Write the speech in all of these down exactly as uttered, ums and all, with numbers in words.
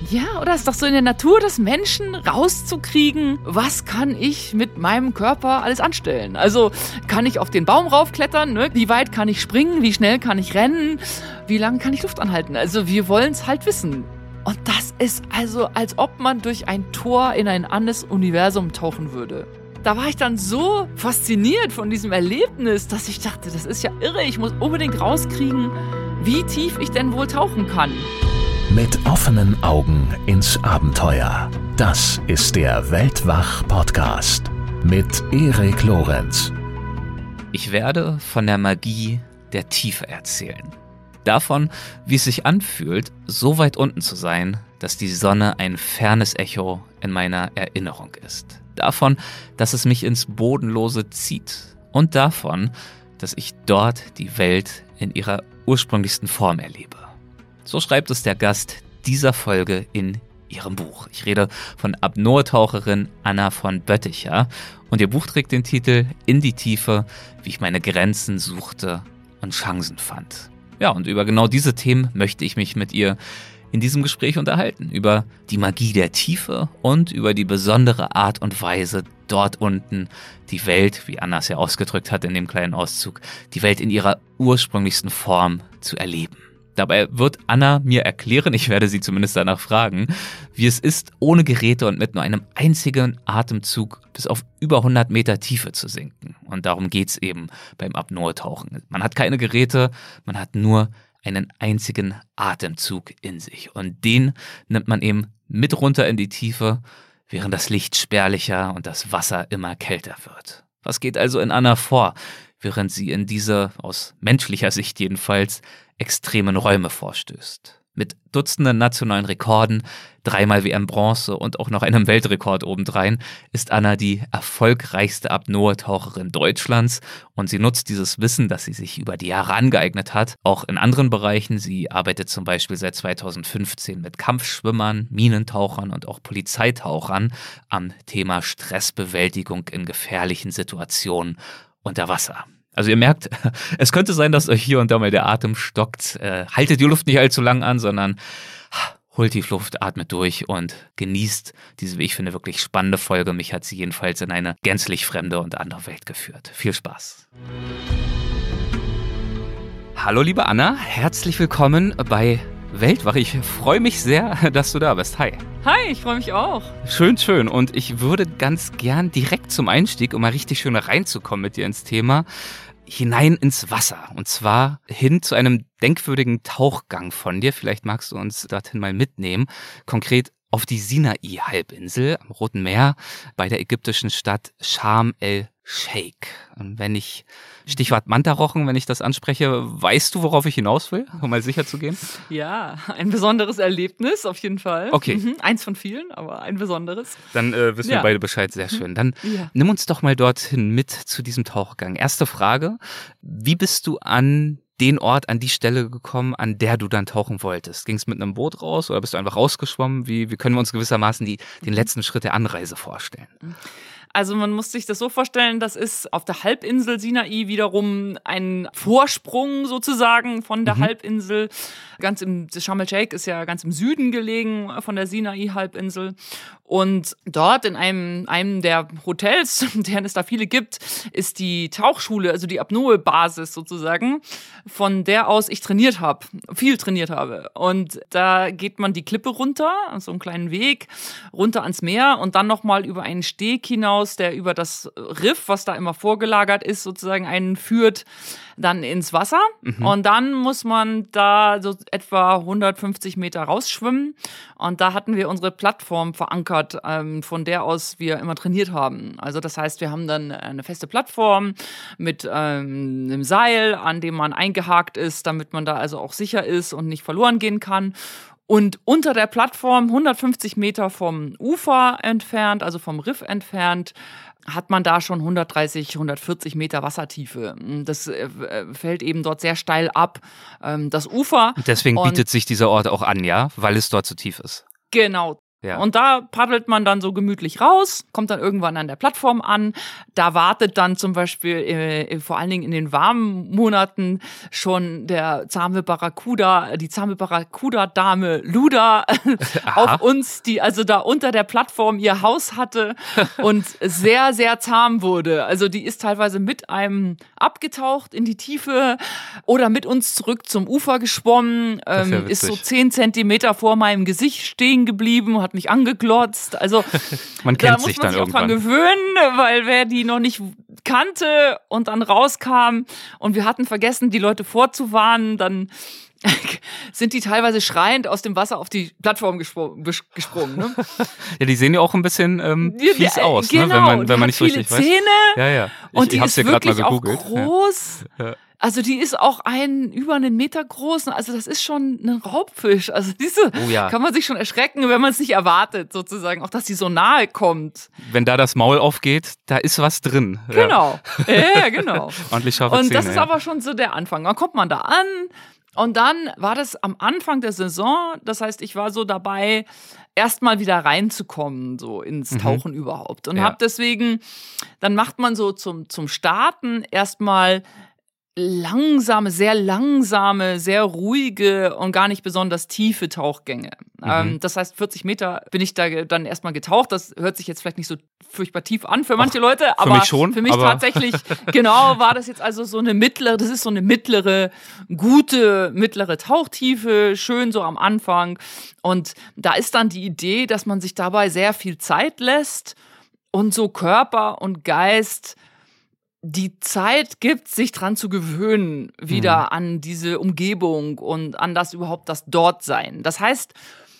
Ja, oder ist doch so in der Natur des Menschen rauszukriegen, was kann ich mit meinem Körper alles anstellen? Also kann ich auf den Baum raufklettern, ne? Wie weit kann ich springen, wie schnell kann ich rennen, wie lange kann ich Luft anhalten? Also wir wollen es halt wissen. Und das ist also, als ob man durch ein Tor in ein anderes Universum tauchen würde. Da war ich dann so fasziniert von diesem Erlebnis, dass ich dachte, das ist ja irre, ich muss unbedingt rauskriegen, wie tief ich denn wohl tauchen kann. Mit offenen Augen ins Abenteuer. Das ist der Weltwach-Podcast mit Erik Lorenz. Ich werde von der Magie der Tiefe erzählen. Davon, wie es sich anfühlt, so weit unten zu sein, dass die Sonne ein fernes Echo in meiner Erinnerung ist. Davon, dass es mich ins Bodenlose zieht. Und davon, dass ich dort die Welt in ihrer ursprünglichsten Form erlebe. So schreibt es der Gast dieser Folge in ihrem Buch. Ich rede von Apnoe-Taucherin Anna von Bötticher und ihr Buch trägt den Titel In die Tiefe, wie ich meine Grenzen suchte und Chancen fand. Ja, und über genau diese Themen möchte ich mich mit ihr in diesem Gespräch unterhalten. Über die Magie der Tiefe und über die besondere Art und Weise, dort unten die Welt, wie Anna es ja ausgedrückt hat in dem kleinen Auszug, die Welt in ihrer ursprünglichsten Form zu erleben. Dabei wird Anna mir erklären, ich werde sie zumindest danach fragen, wie es ist, ohne Geräte und mit nur einem einzigen Atemzug bis auf über hundert Meter Tiefe zu sinken. Und darum geht's eben beim Apnoe-Tauchen. Man hat keine Geräte, man hat nur einen einzigen Atemzug in sich. Und den nimmt man eben mit runter in die Tiefe, während das Licht spärlicher und das Wasser immer kälter wird. Was geht also in Anna vor, während sie in diese, aus menschlicher Sicht jedenfalls, extremen Räume vorstößt? Mit Dutzenden nationalen Rekorden, dreimal W M-Bronze und auch noch einem Weltrekord obendrein, ist Anna die erfolgreichste Apnoe-Taucherin Deutschlands und sie nutzt dieses Wissen, das sie sich über die Jahre angeeignet hat, auch in anderen Bereichen. Sie arbeitet zum Beispiel seit zweitausendfünfzehn mit Kampfschwimmern, Minentauchern und auch Polizeitauchern am Thema Stressbewältigung in gefährlichen Situationen unter Wasser. Also ihr merkt, es könnte sein, dass euch hier und da mal der Atem stockt. Äh, haltet die Luft nicht allzu lang an, sondern holt tief Luft, atmet durch und genießt diese, wie ich finde, wirklich spannende Folge. Mich hat sie jedenfalls in eine gänzlich fremde und andere Welt geführt. Viel Spaß. Hallo liebe Anna, herzlich willkommen bei Weltwach. Ich freue mich sehr, dass du da bist. Hi. Hi, ich freue mich auch. Schön, schön. Und ich würde ganz gern direkt zum Einstieg, um mal richtig schön reinzukommen mit dir ins Thema, hinein ins Wasser. Und zwar hin zu einem denkwürdigen Tauchgang von dir. Vielleicht magst du uns dorthin mal mitnehmen. Konkret auf die Sinai-Halbinsel am Roten Meer bei der ägyptischen Stadt Sharm el-Sheikh. Und wenn ich, Stichwort Mantarochen, wenn ich das anspreche, weißt du, worauf ich hinaus will, um mal sicher zu gehen? Ja, ein besonderes Erlebnis auf jeden Fall. Okay. Mhm, eins von vielen, aber ein besonderes. Dann äh, wissen ja. wir beide Bescheid, sehr schön. Dann ja. nimm uns doch mal dorthin mit zu diesem Tauchgang. Erste Frage, wie bist du an den Ort, an die Stelle gekommen, an der du dann tauchen wolltest? Ging es mit einem Boot raus oder bist du einfach rausgeschwommen? Wie, wie können wir uns gewissermaßen die, den letzten Schritt der Anreise vorstellen? Also man muss sich das so vorstellen, das ist auf der Halbinsel Sinai wiederum ein Vorsprung sozusagen von der mhm. Halbinsel. Ganz im, Sharm el-Sheikh ist ja ganz im Süden gelegen von der Sinai-Halbinsel. Und dort in einem, einem der Hotels, deren es da viele gibt, ist die Tauchschule, also die Apnoe-Basis sozusagen, von der aus ich trainiert habe, viel trainiert habe. Und da geht man die Klippe runter, so einen kleinen Weg, runter ans Meer und dann nochmal über einen Steg hinaus, der über das Riff, was da immer vorgelagert ist, sozusagen einen führt, dann ins Wasser. Mhm. Und dann muss man da so etwa hundertfünfzig Meter rausschwimmen. Und da hatten wir unsere Plattform verankert, ähm, von der aus wir immer trainiert haben. Also das heißt, wir haben dann eine feste Plattform mit ähm, einem Seil, an dem man eingehakt ist, damit man da also auch sicher ist und nicht verloren gehen kann. Und unter der Plattform, hundertfünfzig Meter vom Ufer entfernt, also vom Riff entfernt, hat man da schon hundertdreißig, hundertvierzig Meter Wassertiefe. Das äh, fällt eben dort sehr steil ab, ähm, das Ufer. Deswegen Und bietet sich dieser Ort auch an, ja? Weil es dort zu tief ist. Genau. Ja. Und da paddelt man dann so gemütlich raus, kommt dann irgendwann an der Plattform an. Da wartet dann zum Beispiel äh, vor allen Dingen in den warmen Monaten schon der zahme Barracuda, die zahme Barracuda-Dame Luda auf uns, die also da unter der Plattform ihr Haus hatte und sehr, sehr zahm wurde. Also die ist teilweise mit einem abgetaucht in die Tiefe oder mit uns zurück zum Ufer geschwommen, ähm, ja ist so zehn Zentimeter vor meinem Gesicht stehen geblieben, hat mich angeglotzt. Also man kennt da sich muss man dann sich auch irgendwann dran gewöhnen, weil wer die noch nicht kannte und dann rauskam und wir hatten vergessen, die Leute vorzuwarnen, dann sind die teilweise schreiend aus dem Wasser auf die Plattform gespro- gesprungen. Ne? Ja, die sehen ja auch ein bisschen ähm, fies ja, aus, genau, ne? wenn man, wenn man die nicht so hat viele richtig Zähne weiß. Ja, ja. Ich, und die ich hab's ist dir grad wirklich mal auch gegoogelt. groß. Ja. Ja. Also die ist auch ein über einen Meter groß. Also das ist schon ein Raubfisch. Also diese Oh ja. kann man sich schon erschrecken, wenn man es nicht erwartet, sozusagen. Auch, dass sie so nahe kommt. Wenn da das Maul aufgeht, da ist was drin. Genau. Ja, ja genau. Ordentlich scharfe Und Zähne. das ist ja. aber schon so der Anfang. Dann kommt man da an und dann war das am Anfang der Saison. Das heißt, ich war so dabei, erstmal wieder reinzukommen, so ins Tauchen mhm. überhaupt. Und ja. habe deswegen, dann macht man so zum, zum Starten erstmal langsame, sehr langsame, sehr ruhige und gar nicht besonders tiefe Tauchgänge. Mhm. Ähm, das heißt, vierzig Meter bin ich da dann erstmal getaucht. Das hört sich jetzt vielleicht nicht so furchtbar tief an für manche Och, Leute, aber für mich, schon, für mich aber tatsächlich, genau, war das jetzt also so eine mittlere, das ist so eine mittlere, gute, mittlere Tauchtiefe, schön so am Anfang. Und da ist dann die Idee, dass man sich dabei sehr viel Zeit lässt und so Körper und Geist die Zeit gibt, sich dran zu gewöhnen, wieder mhm. an diese Umgebung und an das überhaupt das Dortsein. Das heißt,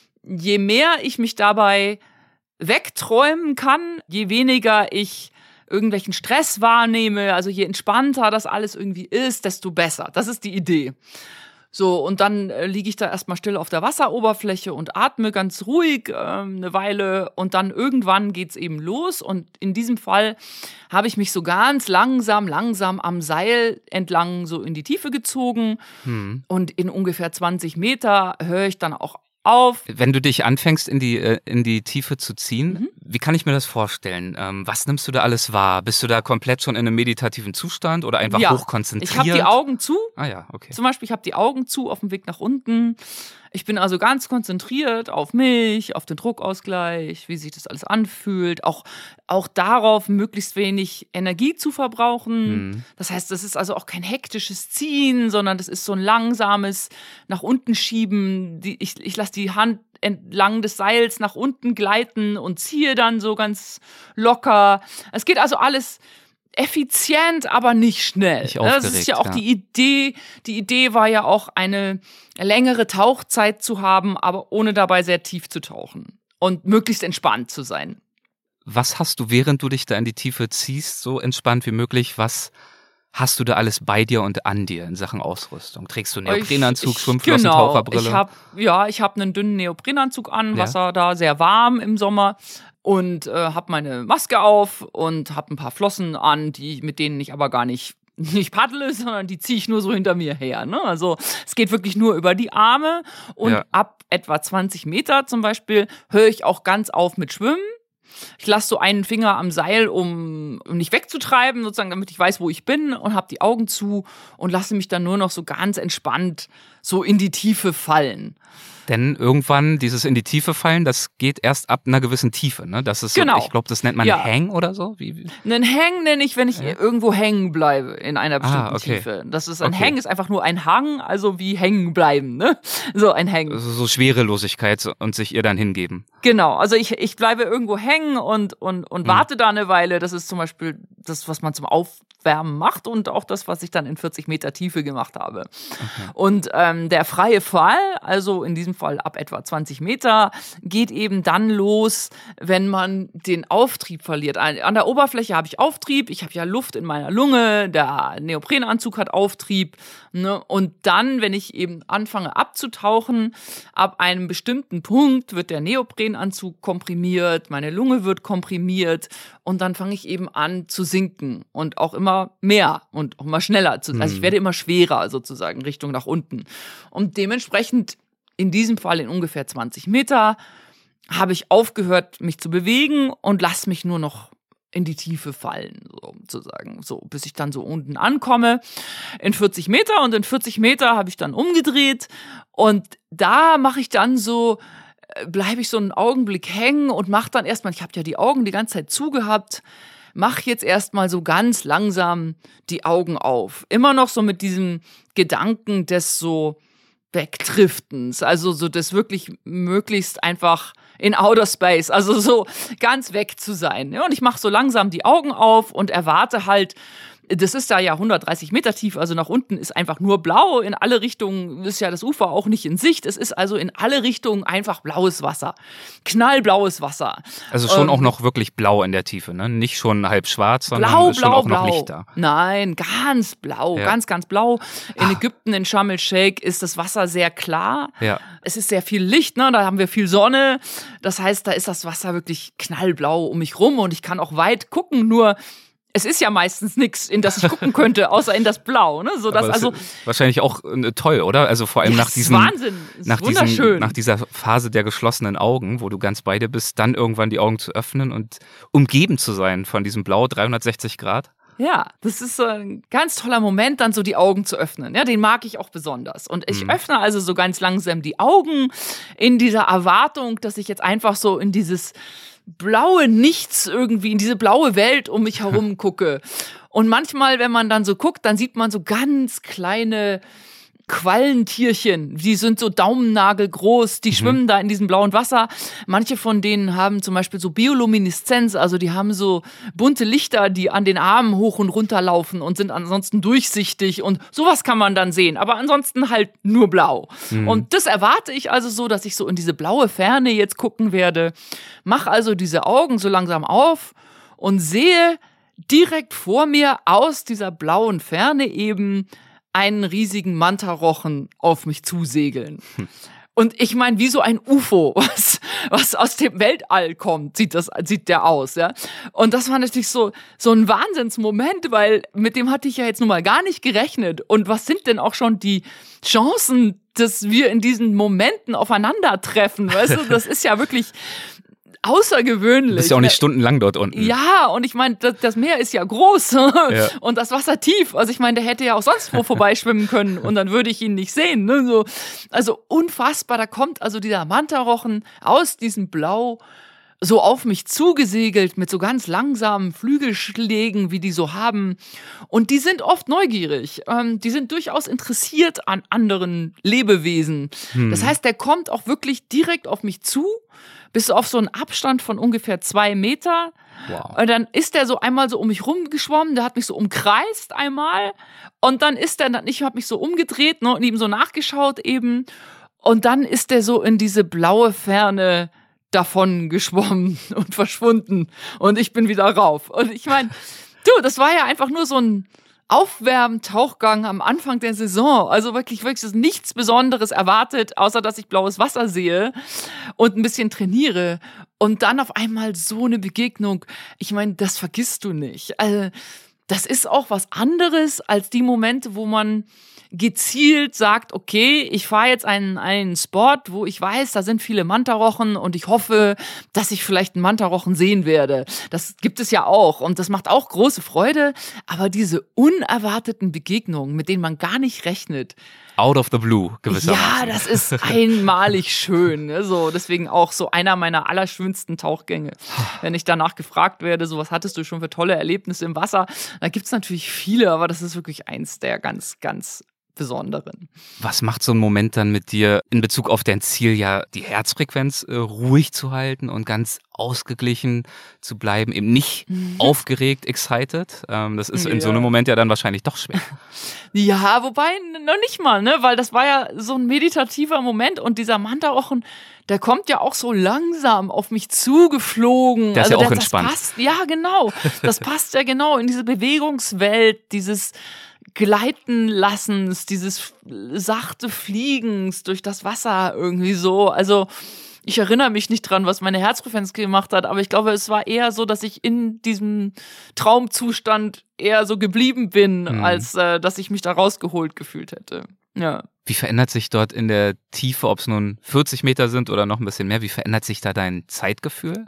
je mehr ich mich dabei wegträumen kann, je weniger ich irgendwelchen Stress wahrnehme, also je entspannter das alles irgendwie ist, desto besser. Das ist die Idee. So, und dann äh, liege ich da erstmal still auf der Wasseroberfläche und atme ganz ruhig äh, eine Weile und dann irgendwann geht's eben los und in diesem Fall habe ich mich so ganz langsam, langsam am Seil entlang so in die Tiefe gezogen hm. und in ungefähr zwanzig Meter höre ich dann auch auf. Wenn du dich anfängst, in die, äh, in die Tiefe zu ziehen, Mhm. wie kann ich mir das vorstellen? Ähm, was nimmst du da alles wahr? Bist du da komplett schon in einem meditativen Zustand oder einfach Ja, hochkonzentriert? Ich habe die Augen zu. Ah ja, okay. Zum Beispiel, ich habe die Augen zu auf dem Weg nach unten. Ich bin also ganz konzentriert auf mich, auf den Druckausgleich, wie sich das alles anfühlt, auch, auch darauf, möglichst wenig Energie zu verbrauchen. Mhm. Das heißt, das ist also auch kein hektisches Ziehen, sondern das ist so ein langsames nach unten schieben. Die, ich ich lasse die Hand entlang des Seils nach unten gleiten und ziehe dann so ganz locker. Es geht also alles effizient, aber nicht schnell. Nicht das ist ja auch ja. die Idee. Die Idee war ja auch, eine längere Tauchzeit zu haben, aber ohne dabei sehr tief zu tauchen und möglichst entspannt zu sein. Was hast du, während du dich da in die Tiefe ziehst, so entspannt wie möglich, was hast du da alles bei dir und an dir in Sachen Ausrüstung? Trägst du Neoprenanzug, ich, Schwimmflossen, genau. Taucherbrille? Ich hab, ja, ich habe einen dünnen Neoprenanzug an, Ja. Wasser da sehr warm im Sommer und äh, habe meine Maske auf und habe ein paar Flossen an, die mit denen ich aber gar nicht nicht paddle, sondern die ziehe ich nur so hinter mir her. Ne? Also es geht wirklich nur über die Arme und Ja. ab etwa zwanzig Meter zum Beispiel höre ich auch ganz auf mit Schwimmen. Ich lasse so einen Finger am Seil, um, um nicht wegzutreiben, sozusagen, damit ich weiß, wo ich bin und habe die Augen zu und lasse mich dann nur noch so ganz entspannt so in die Tiefe fallen. Denn irgendwann dieses in die Tiefe fallen, das geht erst ab einer gewissen Tiefe, ne? Das ist so, Genau. ich glaube, das nennt man Ja. Hang oder so. Wie, wie? Einen Hang nenne ich, wenn ich Ja. irgendwo hängen bleibe in einer bestimmten Ah, okay. Tiefe. Das ist ein Okay. Hang ist einfach nur ein Hang, also wie hängen bleiben, ne? So ein Hang. Also so Schwerelosigkeit und sich ihr dann hingeben. Genau, also ich, ich bleibe irgendwo hängen und, und, und Mhm. warte da eine Weile. Das ist zum Beispiel das, was man zum Aufwärmen macht und auch das, was ich dann in vierzig Meter Tiefe gemacht habe. Okay. Und ähm, der freie Fall, also in diesem Fall ab etwa zwanzig Meter, geht eben dann los, wenn man den Auftrieb verliert. An an der Oberfläche habe ich Auftrieb, ich habe ja Luft in meiner Lunge, der Neoprenanzug hat Auftrieb. Ne? Und dann, wenn ich eben anfange abzutauchen, ab einem bestimmten Punkt wird der Neoprenanzug komprimiert, meine Lunge wird komprimiert und dann fange ich eben an zu sinken und auch immer mehr und auch immer schneller. Zu, also ich werde immer schwerer sozusagen Richtung nach unten. Und dementsprechend in diesem Fall in ungefähr zwanzig Meter habe ich aufgehört, mich zu bewegen und lass mich nur noch in die Tiefe fallen, sozusagen, so, bis ich dann so unten ankomme in vierzig Meter und in vierzig Meter habe ich dann umgedreht und da mache ich dann so, bleibe ich so einen Augenblick hängen und mache dann erstmal, ich habe ja die Augen die ganze Zeit zugehabt, mach jetzt erstmal so ganz langsam die Augen auf. Immer noch so mit diesem Gedanken des so Wegdriftens, also so des wirklich möglichst einfach in Outer Space, also so ganz weg zu sein. Und ich mache so langsam die Augen auf und erwarte halt, das ist da ja hundertdreißig Meter tief, also nach unten ist einfach nur blau, in alle Richtungen ist ja das Ufer auch nicht in Sicht, es ist also in alle Richtungen einfach blaues Wasser, knallblaues Wasser. Also schon ähm, auch noch wirklich blau in der Tiefe, ne? Nicht schon halb schwarz, sondern blau, ist schon blau, auch noch blau. Licht da. Nein, ganz blau, Ja. ganz, ganz blau. In Ah. Ägypten, in Sharm el-Sheikh ist das Wasser sehr klar. Ja. Es ist sehr viel Licht, ne? Da haben wir viel Sonne. Das heißt, da ist das Wasser wirklich knallblau um mich rum und ich kann auch weit gucken, nur es ist ja meistens nichts, in das ich gucken könnte, außer in das Blau. Ne? So, dass Aber das also, ist wahrscheinlich auch äh, toll, oder? Also vor allem ja, nach das ist diesem, Wahnsinn, das ist nach, wunderschön. diesem, nach dieser Phase der geschlossenen Augen, wo du ganz bei dir bist, dann irgendwann die Augen zu öffnen und umgeben zu sein von diesem Blau dreihundertsechzig Grad. Ja, das ist so ein ganz toller Moment, dann so die Augen zu öffnen. Ja, den mag ich auch besonders. Und ich Mhm. öffne also so ganz langsam die Augen in dieser Erwartung, dass ich jetzt einfach so in dieses blaue Nichts irgendwie, in diese blaue Welt um mich herum gucke. Und manchmal, wenn man dann so guckt, dann sieht man so ganz kleine Quallentierchen, die sind so daumennagelgroß, die mhm. schwimmen da in diesem blauen Wasser. Manche von denen haben zum Beispiel so Biolumineszenz, also die haben so bunte Lichter, die an den Armen hoch und runter laufen und sind ansonsten durchsichtig und sowas kann man dann sehen, aber ansonsten halt nur blau. Mhm. Und das erwarte ich also so, dass ich so in diese blaue Ferne jetzt gucken werde. Mach also diese Augen so langsam auf und sehe direkt vor mir aus dieser blauen Ferne eben einen riesigen Mantarochen auf mich zusegeln. Hm. Und ich meine, wie so ein U F O, was, was aus dem Weltall kommt, sieht das, sieht der aus, ja. Und das war natürlich so, so ein Wahnsinnsmoment, weil mit dem hatte ich ja jetzt nun mal gar nicht gerechnet. Und was sind denn auch schon die Chancen, dass wir in diesen Momenten aufeinandertreffen, weißt du? Das ist ja wirklich außergewöhnlich. Du bist ja auch nicht stundenlang dort unten. Ja, und ich meine, das, das Meer ist ja groß ja. und das Wasser tief. Also ich meine, der hätte ja auch sonst wo vorbeischwimmen können und dann würde ich ihn nicht sehen. Ne? So, also unfassbar, da kommt also dieser Mantarochen aus diesem Blau so auf mich zugesegelt mit so ganz langsamen Flügelschlägen, wie die so haben. Und die sind oft neugierig. Ähm, die sind durchaus interessiert an anderen Lebewesen. Hm. Das heißt, der kommt auch wirklich direkt auf mich zu, bis auf so einen Abstand von ungefähr zwei Meter. Wow. Und dann ist der so einmal so um mich rumgeschwommen, der hat mich so umkreist einmal. Und dann ist der, ich habe mich so umgedreht, ne, und ihm so nachgeschaut eben. Und dann ist der so in diese blaue Ferne davon geschwommen und verschwunden und ich bin wieder rauf. Und ich meine, du, das war ja einfach nur so ein Aufwärmen-Tauchgang am Anfang der Saison. Also wirklich, wirklich nichts Besonderes erwartet, außer dass ich blaues Wasser sehe und ein bisschen trainiere. Und dann auf einmal so eine Begegnung. Ich meine, das vergisst du nicht. Also, das ist auch was anderes als die Momente, wo man gezielt sagt, okay, ich fahre jetzt einen, einen Spot, wo ich weiß, da sind viele Mantarochen und ich hoffe, dass ich vielleicht einen Mantarochen sehen werde. Das gibt es ja auch und das macht auch große Freude, aber diese unerwarteten Begegnungen, mit denen man gar nicht rechnet. Out of the blue, gewissermaßen. Ja, das ist einmalig schön. Also deswegen auch so einer meiner allerschönsten Tauchgänge. Wenn ich danach gefragt werde, so was hattest du schon für tolle Erlebnisse im Wasser? Da gibt's natürlich viele, aber das ist wirklich eins der ganz, ganz Besonderen. Was macht so ein Moment dann mit dir in Bezug auf dein Ziel, ja die Herzfrequenz äh, ruhig zu halten und ganz ausgeglichen zu bleiben, eben nicht mhm. aufgeregt, excited? Ähm, das ist ja. in so einem Moment ja dann wahrscheinlich doch schwer. Ja, wobei noch nicht mal, ne, weil das war ja so ein meditativer Moment und dieser Mantarochen, der kommt ja auch so langsam auf mich zugeflogen. Der ist also ja auch das, entspannt. Das passt, ja, genau. Das passt ja genau in diese Bewegungswelt, dieses Gleiten lassens, dieses sachte Fliegens durch das Wasser irgendwie so. Also ich erinnere mich nicht dran, was meine Herzfrequenz gemacht hat, aber ich glaube, es war eher so, dass ich in diesem Traumzustand eher so geblieben bin, mhm. als äh, dass ich mich da rausgeholt gefühlt hätte. Ja. Wie verändert sich dort in der Tiefe, ob es nun vierzig Meter sind oder noch ein bisschen mehr, wie verändert sich da dein Zeitgefühl?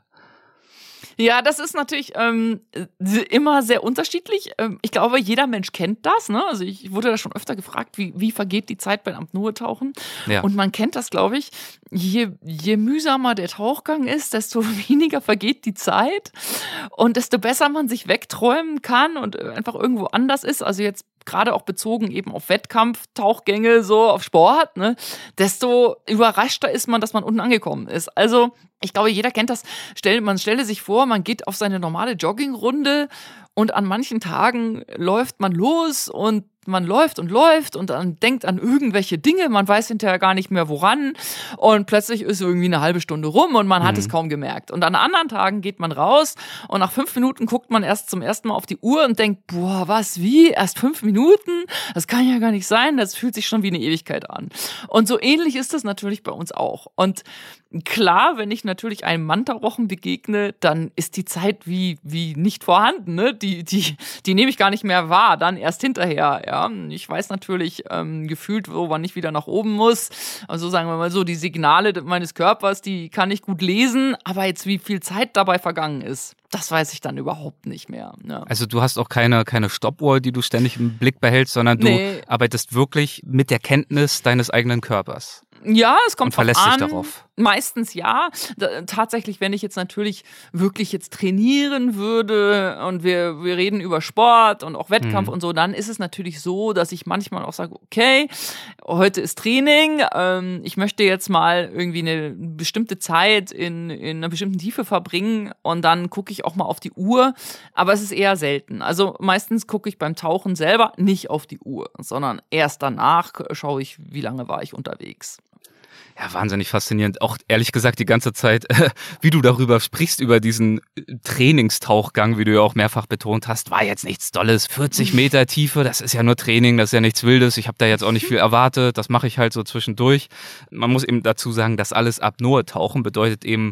Ja, das ist natürlich ähm, immer sehr unterschiedlich. Ähm, ich glaube, jeder Mensch kennt das. Ne? Also ich wurde da schon öfter gefragt, wie, wie vergeht die Zeit beim Apnoe-Tauchen? Ja. Und man kennt das, glaube ich, je, je mühsamer der Tauchgang ist, desto weniger vergeht die Zeit und desto besser man sich wegträumen kann und einfach irgendwo anders ist. Also jetzt gerade auch bezogen eben auf Wettkampftauchgänge, so auf Sport, ne, desto überraschter ist man, dass man unten angekommen ist. Also ich glaube, jeder kennt das. Stell, man stelle sich vor, man geht auf seine normale Joggingrunde und an manchen Tagen läuft man los und man läuft und läuft und dann denkt an irgendwelche Dinge, man weiß hinterher gar nicht mehr woran und plötzlich ist irgendwie eine halbe Stunde rum und man hat mhm. es kaum gemerkt. Und an anderen Tagen geht man raus und nach fünf Minuten guckt man erst zum ersten Mal auf die Uhr und denkt, boah, was, wie, erst fünf Minuten? Das kann ja gar nicht sein, das fühlt sich schon wie eine Ewigkeit an. Und so ähnlich ist das natürlich bei uns auch. Und klar, wenn ich natürlich einem Manta-Rochen begegne, dann ist die Zeit wie, wie nicht vorhanden, ne? Die, die, die nehme ich gar nicht mehr wahr, dann erst hinterher, ja. Ich weiß natürlich ähm, gefühlt, wo wann ich wieder nach oben muss. Also sagen wir mal so, die Signale meines Körpers, die kann ich gut lesen, aber jetzt wie viel Zeit dabei vergangen ist, das weiß ich dann überhaupt nicht mehr. Ja. Also du hast auch keine, keine Stoppuhr, die du ständig im Blick behältst, sondern du nee. arbeitest wirklich mit der Kenntnis deines eigenen Körpers. Ja, es kommt und verlässt an. sich darauf. Meistens ja. Da, tatsächlich, wenn ich jetzt natürlich wirklich jetzt trainieren würde und wir, wir reden über Sport und auch Wettkampf mhm. und so, dann ist es natürlich so, dass ich manchmal auch sage, okay, heute ist Training, ähm, ich möchte jetzt mal irgendwie eine bestimmte Zeit in, in einer bestimmten Tiefe verbringen und dann gucke ich auch mal auf die Uhr, aber es ist eher selten. Also meistens gucke ich beim Tauchen selber nicht auf die Uhr, sondern erst danach schaue ich, wie lange war ich unterwegs. Ja, wahnsinnig faszinierend. Auch ehrlich gesagt die ganze Zeit, äh, wie du darüber sprichst, über diesen Trainingstauchgang, wie du ja auch mehrfach betont hast, war jetzt nichts Dolles. vierzig Meter Tiefe, das ist ja nur Training, das ist ja nichts Wildes. Ich habe da jetzt auch nicht viel erwartet, das mache ich halt so zwischendurch. Man muss eben dazu sagen, das alles Apnoe-Tauchen bedeutet eben,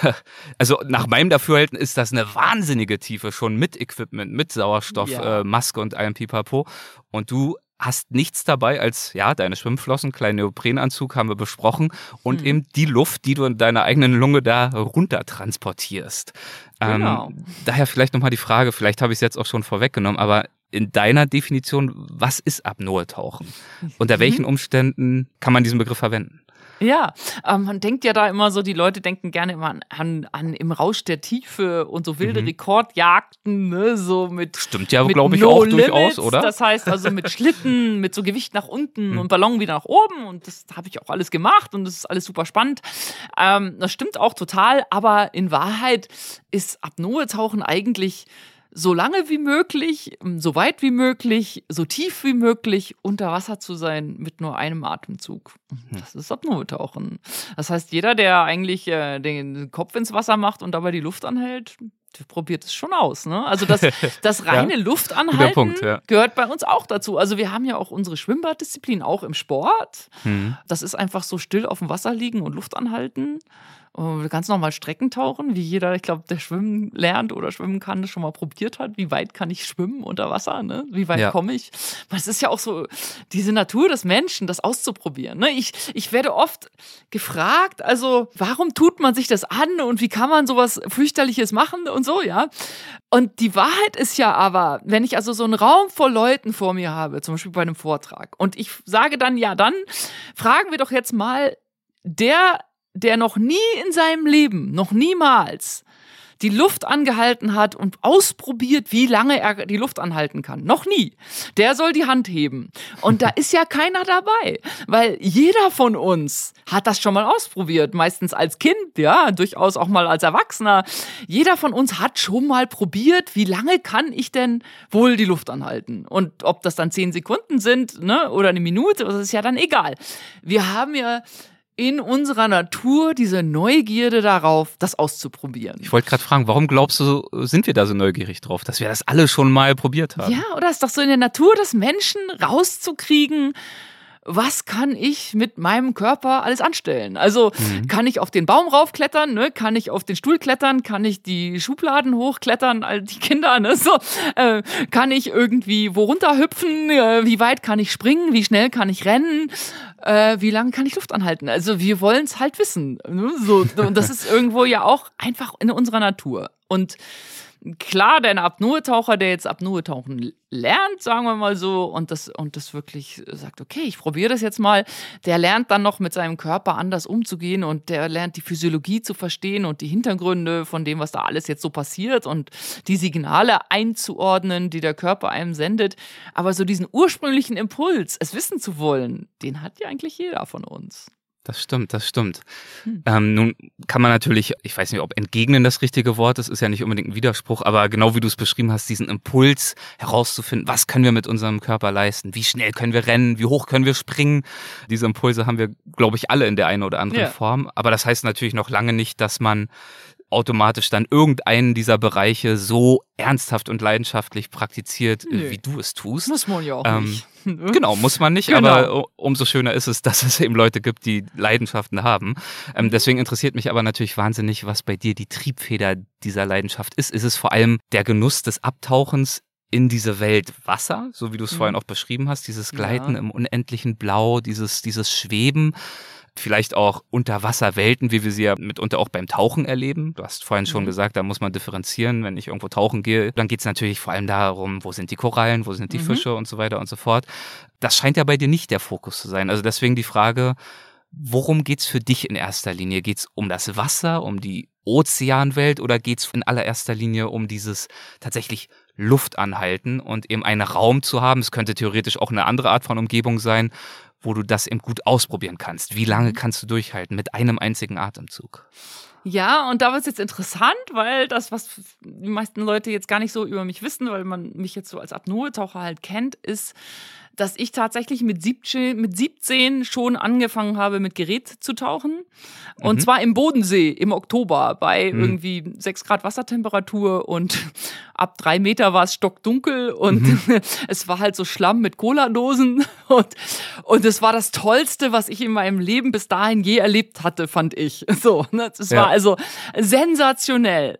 also nach meinem Dafürhalten ist das eine wahnsinnige Tiefe, schon mit Equipment, mit Sauerstoff, ja. äh, Maske und allem Pipapo. Und du hast nichts dabei als, ja, deine Schwimmflossen, kleinen Neoprenanzug haben wir besprochen und hm. eben die Luft, die du in deiner eigenen Lunge da runter transportierst. Genau. Ähm, daher vielleicht nochmal die Frage, vielleicht habe ich es jetzt auch schon vorweggenommen, aber in deiner Definition, was ist Apnoe-Tauchen? Unter welchen Umständen kann man diesen Begriff verwenden? Ja, ähm, man denkt ja da immer so, die Leute denken gerne immer an, an, an im Rausch der Tiefe und so wilde mhm. Rekordjagden, ne, so mit Stimmt ja, glaube ich, no auch Limits, durchaus, oder? Das heißt also mit Schlitten, mit so Gewicht nach unten mhm. und Ballon wieder nach oben und das habe ich auch alles gemacht und das ist alles super spannend. Ähm, das stimmt auch total, aber in Wahrheit ist Apnoe-Tauchen eigentlich so lange wie möglich, so weit wie möglich, so tief wie möglich unter Wasser zu sein mit nur einem Atemzug. Das ist Apnoe-Tauchen. Das heißt, jeder, der eigentlich äh, den Kopf ins Wasser macht und dabei die Luft anhält, der probiert es schon aus. Ne? Also das, das reine ja, Luftanhalten Punkt, ja. gehört bei uns auch dazu. Also wir haben ja auch unsere Schwimmbaddisziplin auch im Sport. Hm. Das ist einfach so still auf dem Wasser liegen und Luft anhalten. Du kannst nochmal Strecken tauchen, wie jeder, ich glaube, der schwimmen lernt oder schwimmen kann, das schon mal probiert hat. Wie weit kann ich schwimmen unter Wasser? Ne? Wie weit ja. komme ich? Es ist ja auch so diese Natur des Menschen, das auszuprobieren. Ne? Ich, ich werde oft gefragt, also warum tut man sich das an und wie kann man sowas fürchterliches machen und so, ja? Und die Wahrheit ist ja aber, wenn ich also so einen Raum voll Leuten vor mir habe, zum Beispiel bei einem Vortrag, und ich sage dann, ja, dann fragen wir doch jetzt mal, der der noch nie in seinem Leben, noch niemals die Luft angehalten hat und ausprobiert, wie lange er die Luft anhalten kann. Noch nie. Der soll die Hand heben. Und da ist ja keiner dabei, weil jeder von uns hat das schon mal ausprobiert. Meistens als Kind, ja, durchaus auch mal als Erwachsener. Jeder von uns hat schon mal probiert, wie lange kann ich denn wohl die Luft anhalten? Und ob das dann zehn Sekunden sind, ne, oder eine Minute, das ist ja dann egal. Wir haben ja in unserer Natur diese Neugierde darauf, das auszuprobieren. Ich wollte gerade fragen, warum glaubst du, sind wir da so neugierig drauf, dass wir das alle schon mal probiert haben? Ja, oder ist doch so in der Natur des Menschen rauszukriegen, was kann ich mit meinem Körper alles anstellen? Also mhm. kann ich auf den Baum raufklettern, ne? Kann ich auf den Stuhl klettern, kann ich die Schubladen hochklettern, all die Kinder, ne? So, äh, kann ich irgendwie wo runterhüpfen, äh, wie weit kann ich springen, wie schnell kann ich rennen, äh, wie lange kann ich Luft anhalten? Also wir wollen es halt wissen. Ne? So, und das ist irgendwo ja auch einfach in unserer Natur. Und klar, der Apnoe-Taucher, der jetzt Apnoe-Tauchen lernt, sagen wir mal so, und das, und das wirklich sagt, okay, ich probiere das jetzt mal, der lernt dann noch mit seinem Körper anders umzugehen und der lernt die Physiologie zu verstehen und die Hintergründe von dem, was da alles jetzt so passiert und die Signale einzuordnen, die der Körper einem sendet. Aber so diesen ursprünglichen Impuls, es wissen zu wollen, den hat ja eigentlich jeder von uns. Das stimmt, das stimmt. Hm. Ähm, nun kann man natürlich, ich weiß nicht, ob entgegnen das richtige Wort ist, ist ja nicht unbedingt ein Widerspruch, aber genau wie du es beschrieben hast, diesen Impuls herauszufinden, was können wir mit unserem Körper leisten, wie schnell können wir rennen, wie hoch können wir springen. Diese Impulse haben wir, glaube ich, alle in der einen oder anderen ja. Form. Aber das heißt natürlich noch lange nicht, dass man automatisch dann irgendeinen dieser Bereiche so ernsthaft und leidenschaftlich praktiziert, Nö. wie du es tust. Muss man ja auch ähm, nicht. Genau, muss man nicht, genau. aber umso schöner ist es, dass es eben Leute gibt, die Leidenschaften haben. Ähm, deswegen interessiert mich aber natürlich wahnsinnig, was bei dir die Triebfeder dieser Leidenschaft ist. Ist es vor allem der Genuss des Abtauchens in diese Welt Wasser, so wie du es mhm. vorhin auch beschrieben hast, dieses Gleiten ja. im unendlichen Blau, dieses, dieses Schweben, vielleicht auch Unterwasserwelten, wie wir sie ja mitunter auch beim Tauchen erleben. Du hast vorhin schon mhm. gesagt, da muss man differenzieren. Wenn ich irgendwo tauchen gehe, dann geht es natürlich vor allem darum, wo sind die Korallen, wo sind die mhm. Fische und so weiter und so fort. Das scheint ja bei dir nicht der Fokus zu sein. Also deswegen die Frage, worum geht's für dich in erster Linie? Geht's um das Wasser, um die Ozeanwelt oder geht's in allererster Linie um dieses tatsächlich Luft anhalten und eben einen Raum zu haben? Es könnte theoretisch auch eine andere Art von Umgebung sein, wo du das eben gut ausprobieren kannst. Wie lange kannst du durchhalten mit einem einzigen Atemzug? Ja, und da wird es jetzt interessant, weil das, was die meisten Leute jetzt gar nicht so über mich wissen, weil man mich jetzt so als Apnoe-Taucher halt kennt, ist, dass ich tatsächlich mit siebzehn, mit siebzehn schon angefangen habe, mit Gerät zu tauchen. Und mhm. zwar im Bodensee im Oktober bei mhm. irgendwie sechs Grad Wassertemperatur und ab drei Meter war es stockdunkel und mhm. es war halt so Schlamm mit Cola-Dosen und, und es war das Tollste, was ich in meinem Leben bis dahin je erlebt hatte, fand ich. So, ne? Es ja. war also sensationell.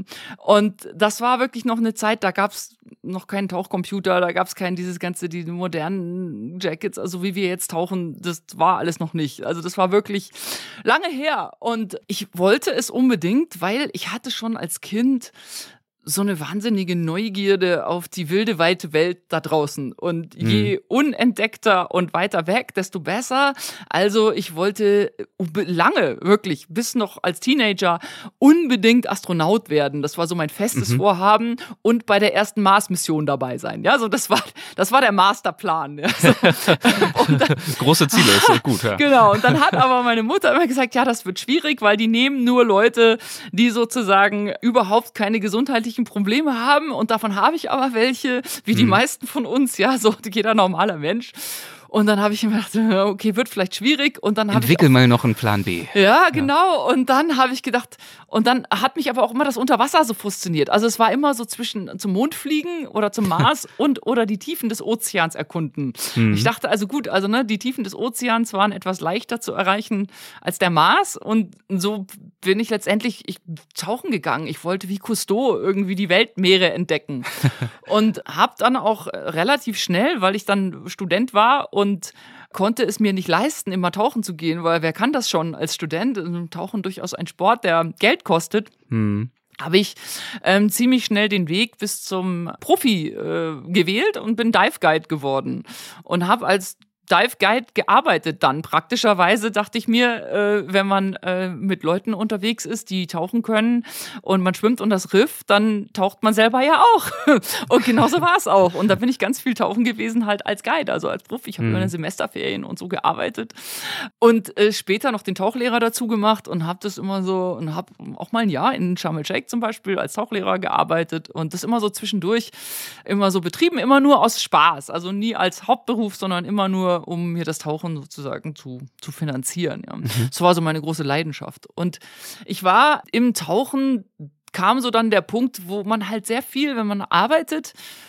Und das war wirklich noch eine Zeit, da gab es noch keinen Tauchcomputer, da gab es kein dieses ganze, die modernen Jackets, also wie wir jetzt tauchen, das war alles noch nicht. Also das war wirklich lange her und ich wollte es unbedingt, weil ich hatte schon als Kind so eine wahnsinnige Neugierde auf die wilde, weite Welt da draußen. Und je mhm. unentdeckter und weiter weg, desto besser. Also ich wollte lange, wirklich, bis noch als Teenager, unbedingt Astronaut werden. Das war so mein festes mhm. Vorhaben. Und bei der ersten Mars-Mission dabei sein. Ja, so das war, das war der Masterplan. Ja, so. Und dann, große Ziele, ist auch gut. Ja. Genau. Und dann hat aber meine Mutter immer gesagt, ja, das wird schwierig, weil die nehmen nur Leute, die sozusagen überhaupt keine gesundheitlichen Probleme haben und davon habe ich aber welche, wie die mhm. meisten von uns, ja, so jeder normaler Mensch. Und dann habe ich mir gedacht, okay, wird vielleicht schwierig. Und dann habe Entwickel ich auch, mal noch einen Plan B. Ja, genau. Ja. Und dann habe ich gedacht, und dann hat mich aber auch immer das Unterwasser so fasziniert. Also es war immer so zwischen zum Mond fliegen oder zum Mars und oder die Tiefen des Ozeans erkunden. Mhm. Ich dachte also gut, also ne, die Tiefen des Ozeans waren etwas leichter zu erreichen als der Mars. Und so bin ich letztendlich ich, tauchen gegangen. Ich wollte wie Cousteau irgendwie die Weltmeere entdecken. Und habe dann auch relativ schnell, weil ich dann Student war und konnte es mir nicht leisten, immer tauchen zu gehen, weil wer kann das schon als Student? Tauchen durchaus ein Sport, der Geld kostet. Hm. Habe ich ähm, ziemlich schnell den Weg bis zum Profi äh, gewählt und bin Dive Guide geworden und habe als Dive Guide gearbeitet dann. Praktischerweise dachte ich mir, äh, wenn man äh, mit Leuten unterwegs ist, die tauchen können und man schwimmt um das Riff, dann taucht man selber ja auch. Und genauso war es auch. Und da bin ich ganz viel tauchen gewesen halt als Guide, also als Profi. Ich habe mhm. in den Semesterferien und so gearbeitet und äh, später noch den Tauchlehrer dazu gemacht und habe das immer so und habe auch mal ein Jahr in Sharm el-Sheikh zum Beispiel als Tauchlehrer gearbeitet und das immer so zwischendurch immer so betrieben, immer nur aus Spaß. Also nie als Hauptberuf, sondern immer nur um mir das Tauchen sozusagen zu, zu finanzieren. Ja. Mhm. Das war so meine große Leidenschaft. Und ich war im Tauchen, kam so dann der Punkt, wo man halt sehr viel, wenn man arbeitet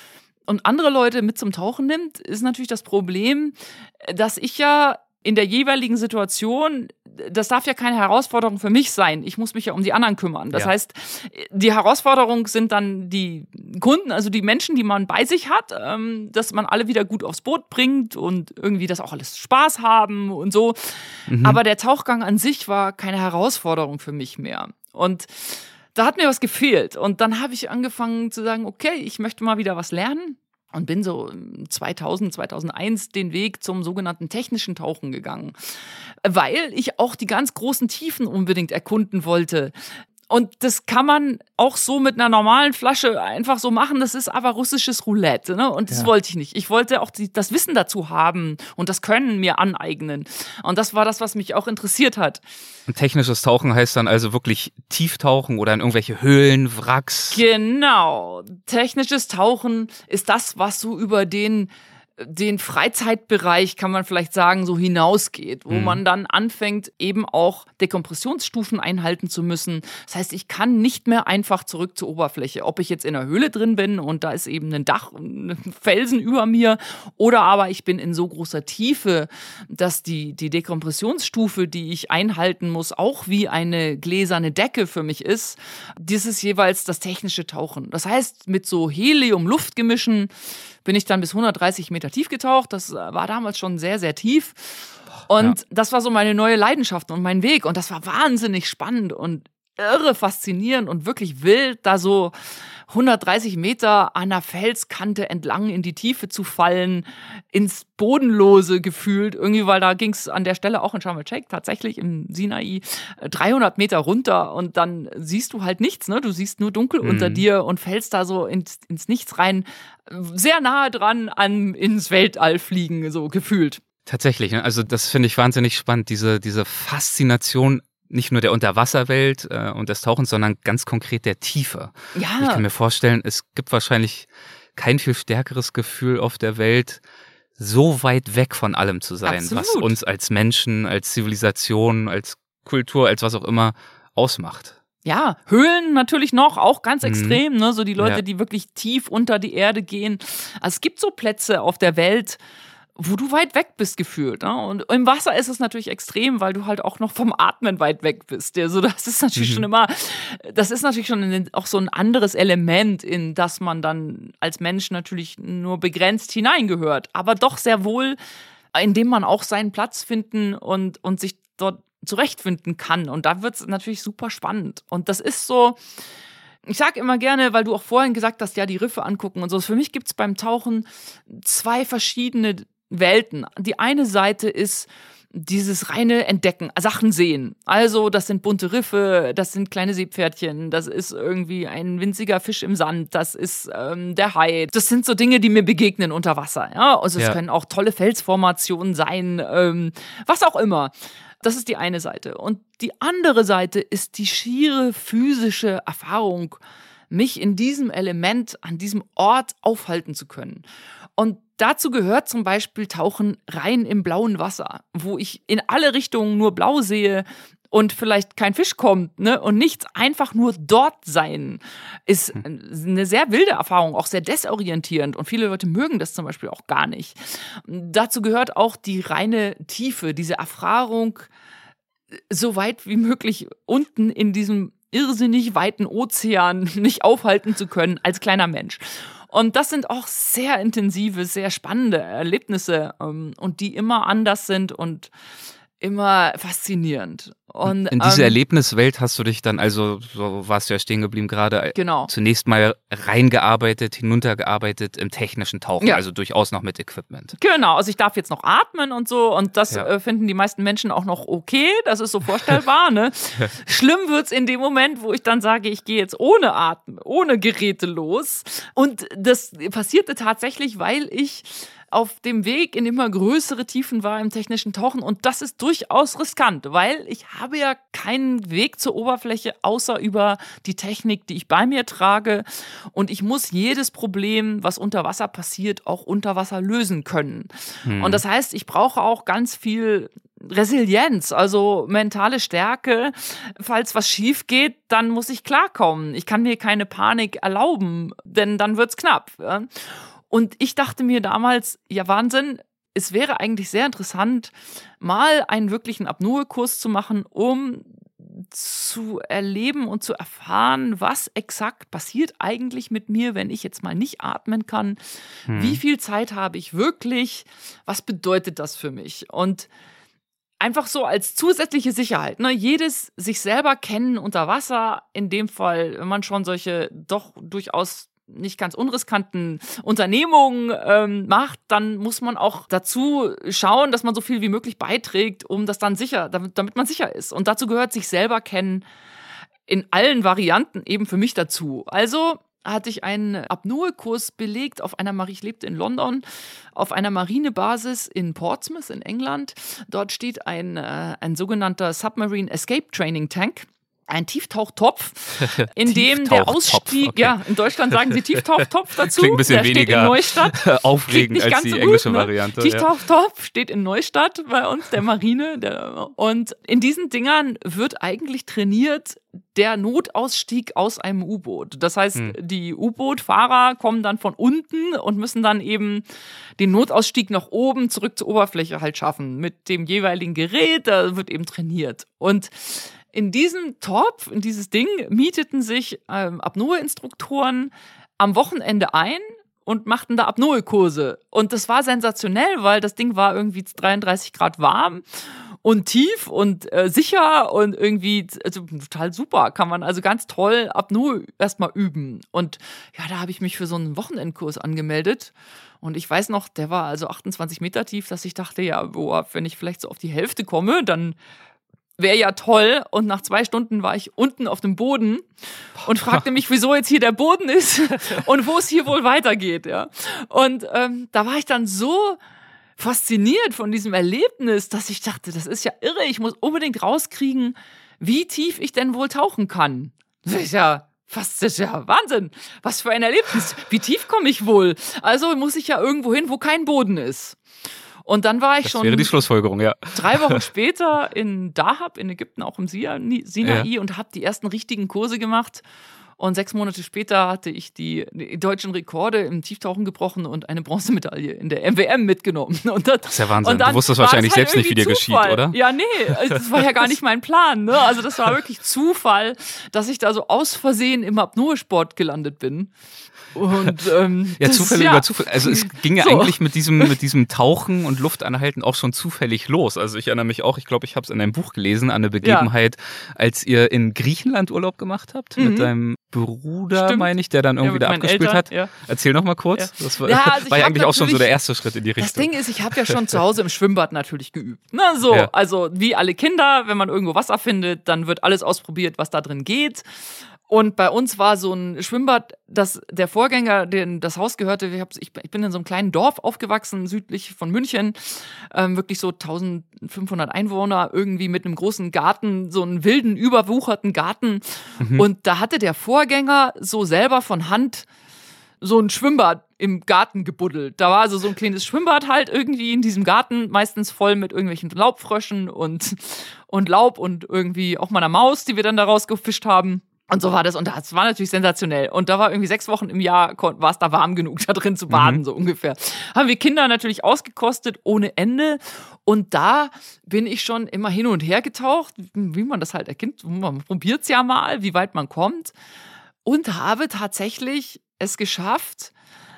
und andere Leute mit zum Tauchen nimmt, ist natürlich das Problem, dass ich ja in der jeweiligen Situation, das darf ja keine Herausforderung für mich sein. Ich muss mich ja um die anderen kümmern. Das ja. heißt, die Herausforderung sind dann die Kunden, also die Menschen, die man bei sich hat, dass man alle wieder gut aufs Boot bringt und irgendwie das auch alles Spaß haben und so. Mhm. Aber der Tauchgang an sich war keine Herausforderung für mich mehr. Und da hat mir was gefehlt. Und dann habe ich angefangen zu sagen, okay, ich möchte mal wieder was lernen. Und bin so zweitausend, zweitausendeins den Weg zum sogenannten technischen Tauchen gegangen, weil ich auch die ganz großen Tiefen unbedingt erkunden wollte. Und das kann man auch so mit einer normalen Flasche einfach so machen. Das ist aber russisches Roulette, ne? Und das ja. wollte ich nicht. Ich wollte auch die, das Wissen dazu haben und das Können mir aneignen. Und das war das, was mich auch interessiert hat. Und technisches Tauchen heißt dann also wirklich Tieftauchen oder in irgendwelche Höhlen, Wracks? Genau. Technisches Tauchen ist das, was so über den den Freizeitbereich, kann man vielleicht sagen, so hinausgeht, wo mhm. man dann anfängt, eben auch Dekompressionsstufen einhalten zu müssen. Das heißt, ich kann nicht mehr einfach zurück zur Oberfläche. Ob ich jetzt in einer Höhle drin bin und da ist eben ein Dach, ein Felsen über mir, oder aber ich bin in so großer Tiefe, dass die, die Dekompressionsstufe, die ich einhalten muss, auch wie eine gläserne Decke für mich ist. Das ist jeweils das technische Tauchen. Das heißt, mit so Helium-Luftgemischen bin ich dann bis hundertdreißig Meter tief getaucht. Das war damals schon sehr, sehr tief. Und ja. das war so meine neue Leidenschaft und mein Weg. Und das war wahnsinnig spannend und irre faszinierend und wirklich wild, da so hundertdreißig Meter an der Felskante entlang in die Tiefe zu fallen, ins Bodenlose gefühlt. Irgendwie, weil da ging es an der Stelle auch in Sharm el-Sheikh tatsächlich im Sinai dreihundert Meter runter und dann siehst du halt nichts, ne? Du siehst nur dunkel mhm. unter dir und fällst da so ins, ins Nichts rein, sehr nahe dran an ins Weltall fliegen, so gefühlt. Tatsächlich, ne? Also das finde ich wahnsinnig spannend, diese, diese Faszination nicht nur der Unterwasserwelt äh, und des Tauchens, sondern ganz konkret der Tiefe. Ja. Ich kann mir vorstellen, es gibt wahrscheinlich kein viel stärkeres Gefühl auf der Welt, so weit weg von allem zu sein, Absolut. was uns als Menschen, als Zivilisation, als Kultur, als was auch immer ausmacht. Ja, Höhlen natürlich noch, auch ganz Mhm. extrem, ne? So die Leute, Ja. die wirklich tief unter die Erde gehen. Also es gibt so Plätze auf der Welt, wo du weit weg bist gefühlt. Ne? Und im Wasser ist es natürlich extrem, weil du halt auch noch vom Atmen weit weg bist. Also das ist natürlich Mhm. schon immer, das ist natürlich schon ein, auch so ein anderes Element, in das man dann als Mensch natürlich nur begrenzt hineingehört. Aber doch sehr wohl, in dem man auch seinen Platz finden und, und sich dort zurechtfinden kann. Und da wird es natürlich super spannend. Und das ist so, ich sag immer gerne, weil du auch vorhin gesagt hast, ja, die Riffe angucken und so. Für mich gibt es beim Tauchen zwei verschiedene Welten. Die eine Seite ist dieses reine Entdecken, Sachen sehen. Also das sind bunte Riffe, das sind kleine Seepferdchen, das ist irgendwie ein winziger Fisch im Sand, das ist ähm, der Hai. Das sind so Dinge, die mir begegnen unter Wasser. Ja? Also es Ja. können auch tolle Felsformationen sein, ähm, was auch immer. Das ist die eine Seite. Und die andere Seite ist die schiere physische Erfahrung, mich in diesem Element, an diesem Ort aufhalten zu können. Und dazu gehört zum Beispiel Tauchen rein im blauen Wasser, wo ich in alle Richtungen nur blau sehe und vielleicht kein Fisch kommt, ne, und nichts, einfach nur dort sein, ist eine sehr wilde Erfahrung, auch sehr desorientierend und viele Leute mögen das zum Beispiel auch gar nicht. Dazu gehört auch die reine Tiefe, diese Erfahrung, so weit wie möglich unten in diesem irrsinnig weiten Ozean mich aufhalten zu können als kleiner Mensch. Und das sind auch sehr intensive, sehr spannende Erlebnisse ähm, und die immer anders sind und immer faszinierend. Und, In diese ähm, Erlebniswelt hast du dich dann, also so warst du ja stehen geblieben gerade, Genau. zunächst mal reingearbeitet, hinuntergearbeitet im technischen Tauchen, Ja. also durchaus noch mit Equipment. Genau, also ich darf jetzt noch atmen und so und das Ja. äh, finden die meisten Menschen auch noch okay, das ist so vorstellbar. Ne? Schlimm wird's in dem Moment, wo ich dann sage, ich gehe jetzt ohne Atmen, ohne Geräte los und das passierte tatsächlich, weil ich auf dem Weg in immer größere Tiefen war im technischen Tauchen und das ist durchaus riskant, weil ich habe ja keinen Weg zur Oberfläche, außer über die Technik, die ich bei mir trage und ich muss jedes Problem, was unter Wasser passiert, auch unter Wasser lösen können. Hm. Und das heißt, ich brauche auch ganz viel Resilienz, also mentale Stärke. Falls was schief geht, dann muss ich klarkommen. Ich kann mir keine Panik erlauben, denn dann wird's knapp. Ja? Und ich dachte mir damals, ja Wahnsinn, es wäre eigentlich sehr interessant, mal einen wirklichen Apnoe-Kurs zu machen, um zu erleben und zu erfahren, was exakt passiert eigentlich mit mir, wenn ich jetzt mal nicht atmen kann. Hm. Wie viel Zeit habe ich wirklich? Was bedeutet das für mich? Und einfach so als zusätzliche Sicherheit, ne? Jedes sich selber kennen unter Wasser, in dem Fall, wenn man schon solche doch durchaus nicht ganz unriskanten Unternehmungen ähm, macht, dann muss man auch dazu schauen, dass man so viel wie möglich beiträgt, um das dann sicher, damit, damit man sicher ist. Und dazu gehört sich selber kennen in allen Varianten eben für mich dazu. Also hatte ich einen Apnoe-Kurs belegt auf einer, ich lebte in London, auf einer Marinebasis in Portsmouth in England. Dort steht ein, äh, ein sogenannter Submarine Escape Training Tank. Ein Tieftauchtopf, in dem der Ausstieg, okay. ja, in Deutschland sagen sie Tieftauchtopf dazu. Klingt ein bisschen der weniger steht in Neustadt. aufregend als die so englische gut, ne? Variante. Tieftauchtopf ja. steht in Neustadt bei uns, der Marine. Der, und in diesen Dingern wird eigentlich trainiert der Notausstieg aus einem U-Boot. Das heißt, hm. die U-Boot-Fahrer kommen dann von unten und müssen dann eben den Notausstieg nach oben zurück zur Oberfläche halt schaffen. Mit dem jeweiligen Gerät, da wird eben trainiert. Und in diesem Topf, in dieses Ding, mieteten sich ähm, Apnoe-Instruktoren am Wochenende ein und machten da Apnoe-Kurse. Und das war sensationell, weil das Ding war irgendwie dreiunddreißig Grad warm und tief und äh, sicher und irgendwie also, total super. Kann man also ganz toll Apnoe erstmal üben. Und ja, da habe ich mich für so einen Wochenendkurs angemeldet. Und ich weiß noch, der war also achtundzwanzig Meter tief, dass ich dachte, ja, boah, wenn ich vielleicht so auf die Hälfte komme, dann wäre ja toll. Und nach zwei Stunden war ich unten auf dem Boden und fragte mich, wieso jetzt hier der Boden ist und wo es hier wohl weitergeht. Ja. Und ähm, da war ich dann so fasziniert von diesem Erlebnis, dass ich dachte, das ist ja irre. Ich muss unbedingt rauskriegen, wie tief ich denn wohl tauchen kann. Das ist ja fast, das ist ja Wahnsinn. Was für ein Erlebnis. Wie tief komme ich wohl? Also muss ich ja irgendwo hin, wo kein Boden ist. Und dann war ich das schon wäre die Schlussfolgerung, ja. drei Wochen später in Dahab, in Ägypten, auch im Sinai, ja. und habe die ersten richtigen Kurse gemacht. Und sechs Monate später hatte ich die, die deutschen Rekorde im Tieftauchen gebrochen und eine Bronzemedaille in der M W M mitgenommen. Und das, das ist ja Wahnsinn. Du wusstest wahrscheinlich halt selbst nicht, wie dir geschieht, oder? Ja, nee, das war ja gar nicht mein Plan. Ne? Also das war wirklich Zufall, dass ich da so aus Versehen im Apnoe-Sport gelandet bin. Und, ähm, ja, das, zufällig ja. über Zufall. Also es ging ja so. eigentlich mit diesem, mit diesem Tauchen und Luftanhalten auch schon zufällig los. Also ich erinnere mich auch, ich glaube, ich habe es in einem Buch gelesen, an eine Begebenheit, ja. als ihr in Griechenland Urlaub gemacht habt, mhm. mit deinem Bruder, Stimmt. meine ich, der dann irgendwie ja, da abgespielt Eltern, hat. Ja. Erzähl noch mal kurz. Ja. Das war ja, also war ja eigentlich auch schon so der erste Schritt in die Richtung. Das Ding ist, ich habe ja schon zu Hause im Schwimmbad natürlich geübt. Na, so, ja. Also wie alle Kinder, wenn man irgendwo Wasser findet, dann wird alles ausprobiert, was da drin geht. Und bei uns war so ein Schwimmbad, das der Vorgänger, den das Haus gehörte, ich, hab, ich bin in so einem kleinen Dorf aufgewachsen, südlich von München, ähm, wirklich so eintausendfünfhundert Einwohner, irgendwie mit einem großen Garten, so einen wilden, überwucherten Garten. Mhm. Und da hatte der Vorgänger so selber von Hand so ein Schwimmbad im Garten gebuddelt. Da war also so ein kleines Schwimmbad halt irgendwie in diesem Garten, meistens voll mit irgendwelchen Laubfröschen und, und Laub und irgendwie auch mal einer Maus, die wir dann da rausgefischt haben. Und so war das. Und das war natürlich sensationell. Und da war irgendwie sechs Wochen im Jahr, war es da warm genug, da drin zu baden, mhm. so ungefähr. Haben wir Kinder natürlich ausgekostet, ohne Ende. Und da bin ich schon immer hin und her getaucht, wie man das halt erkennt. Man probiert es ja mal, wie weit man kommt. Und habe tatsächlich es geschafft,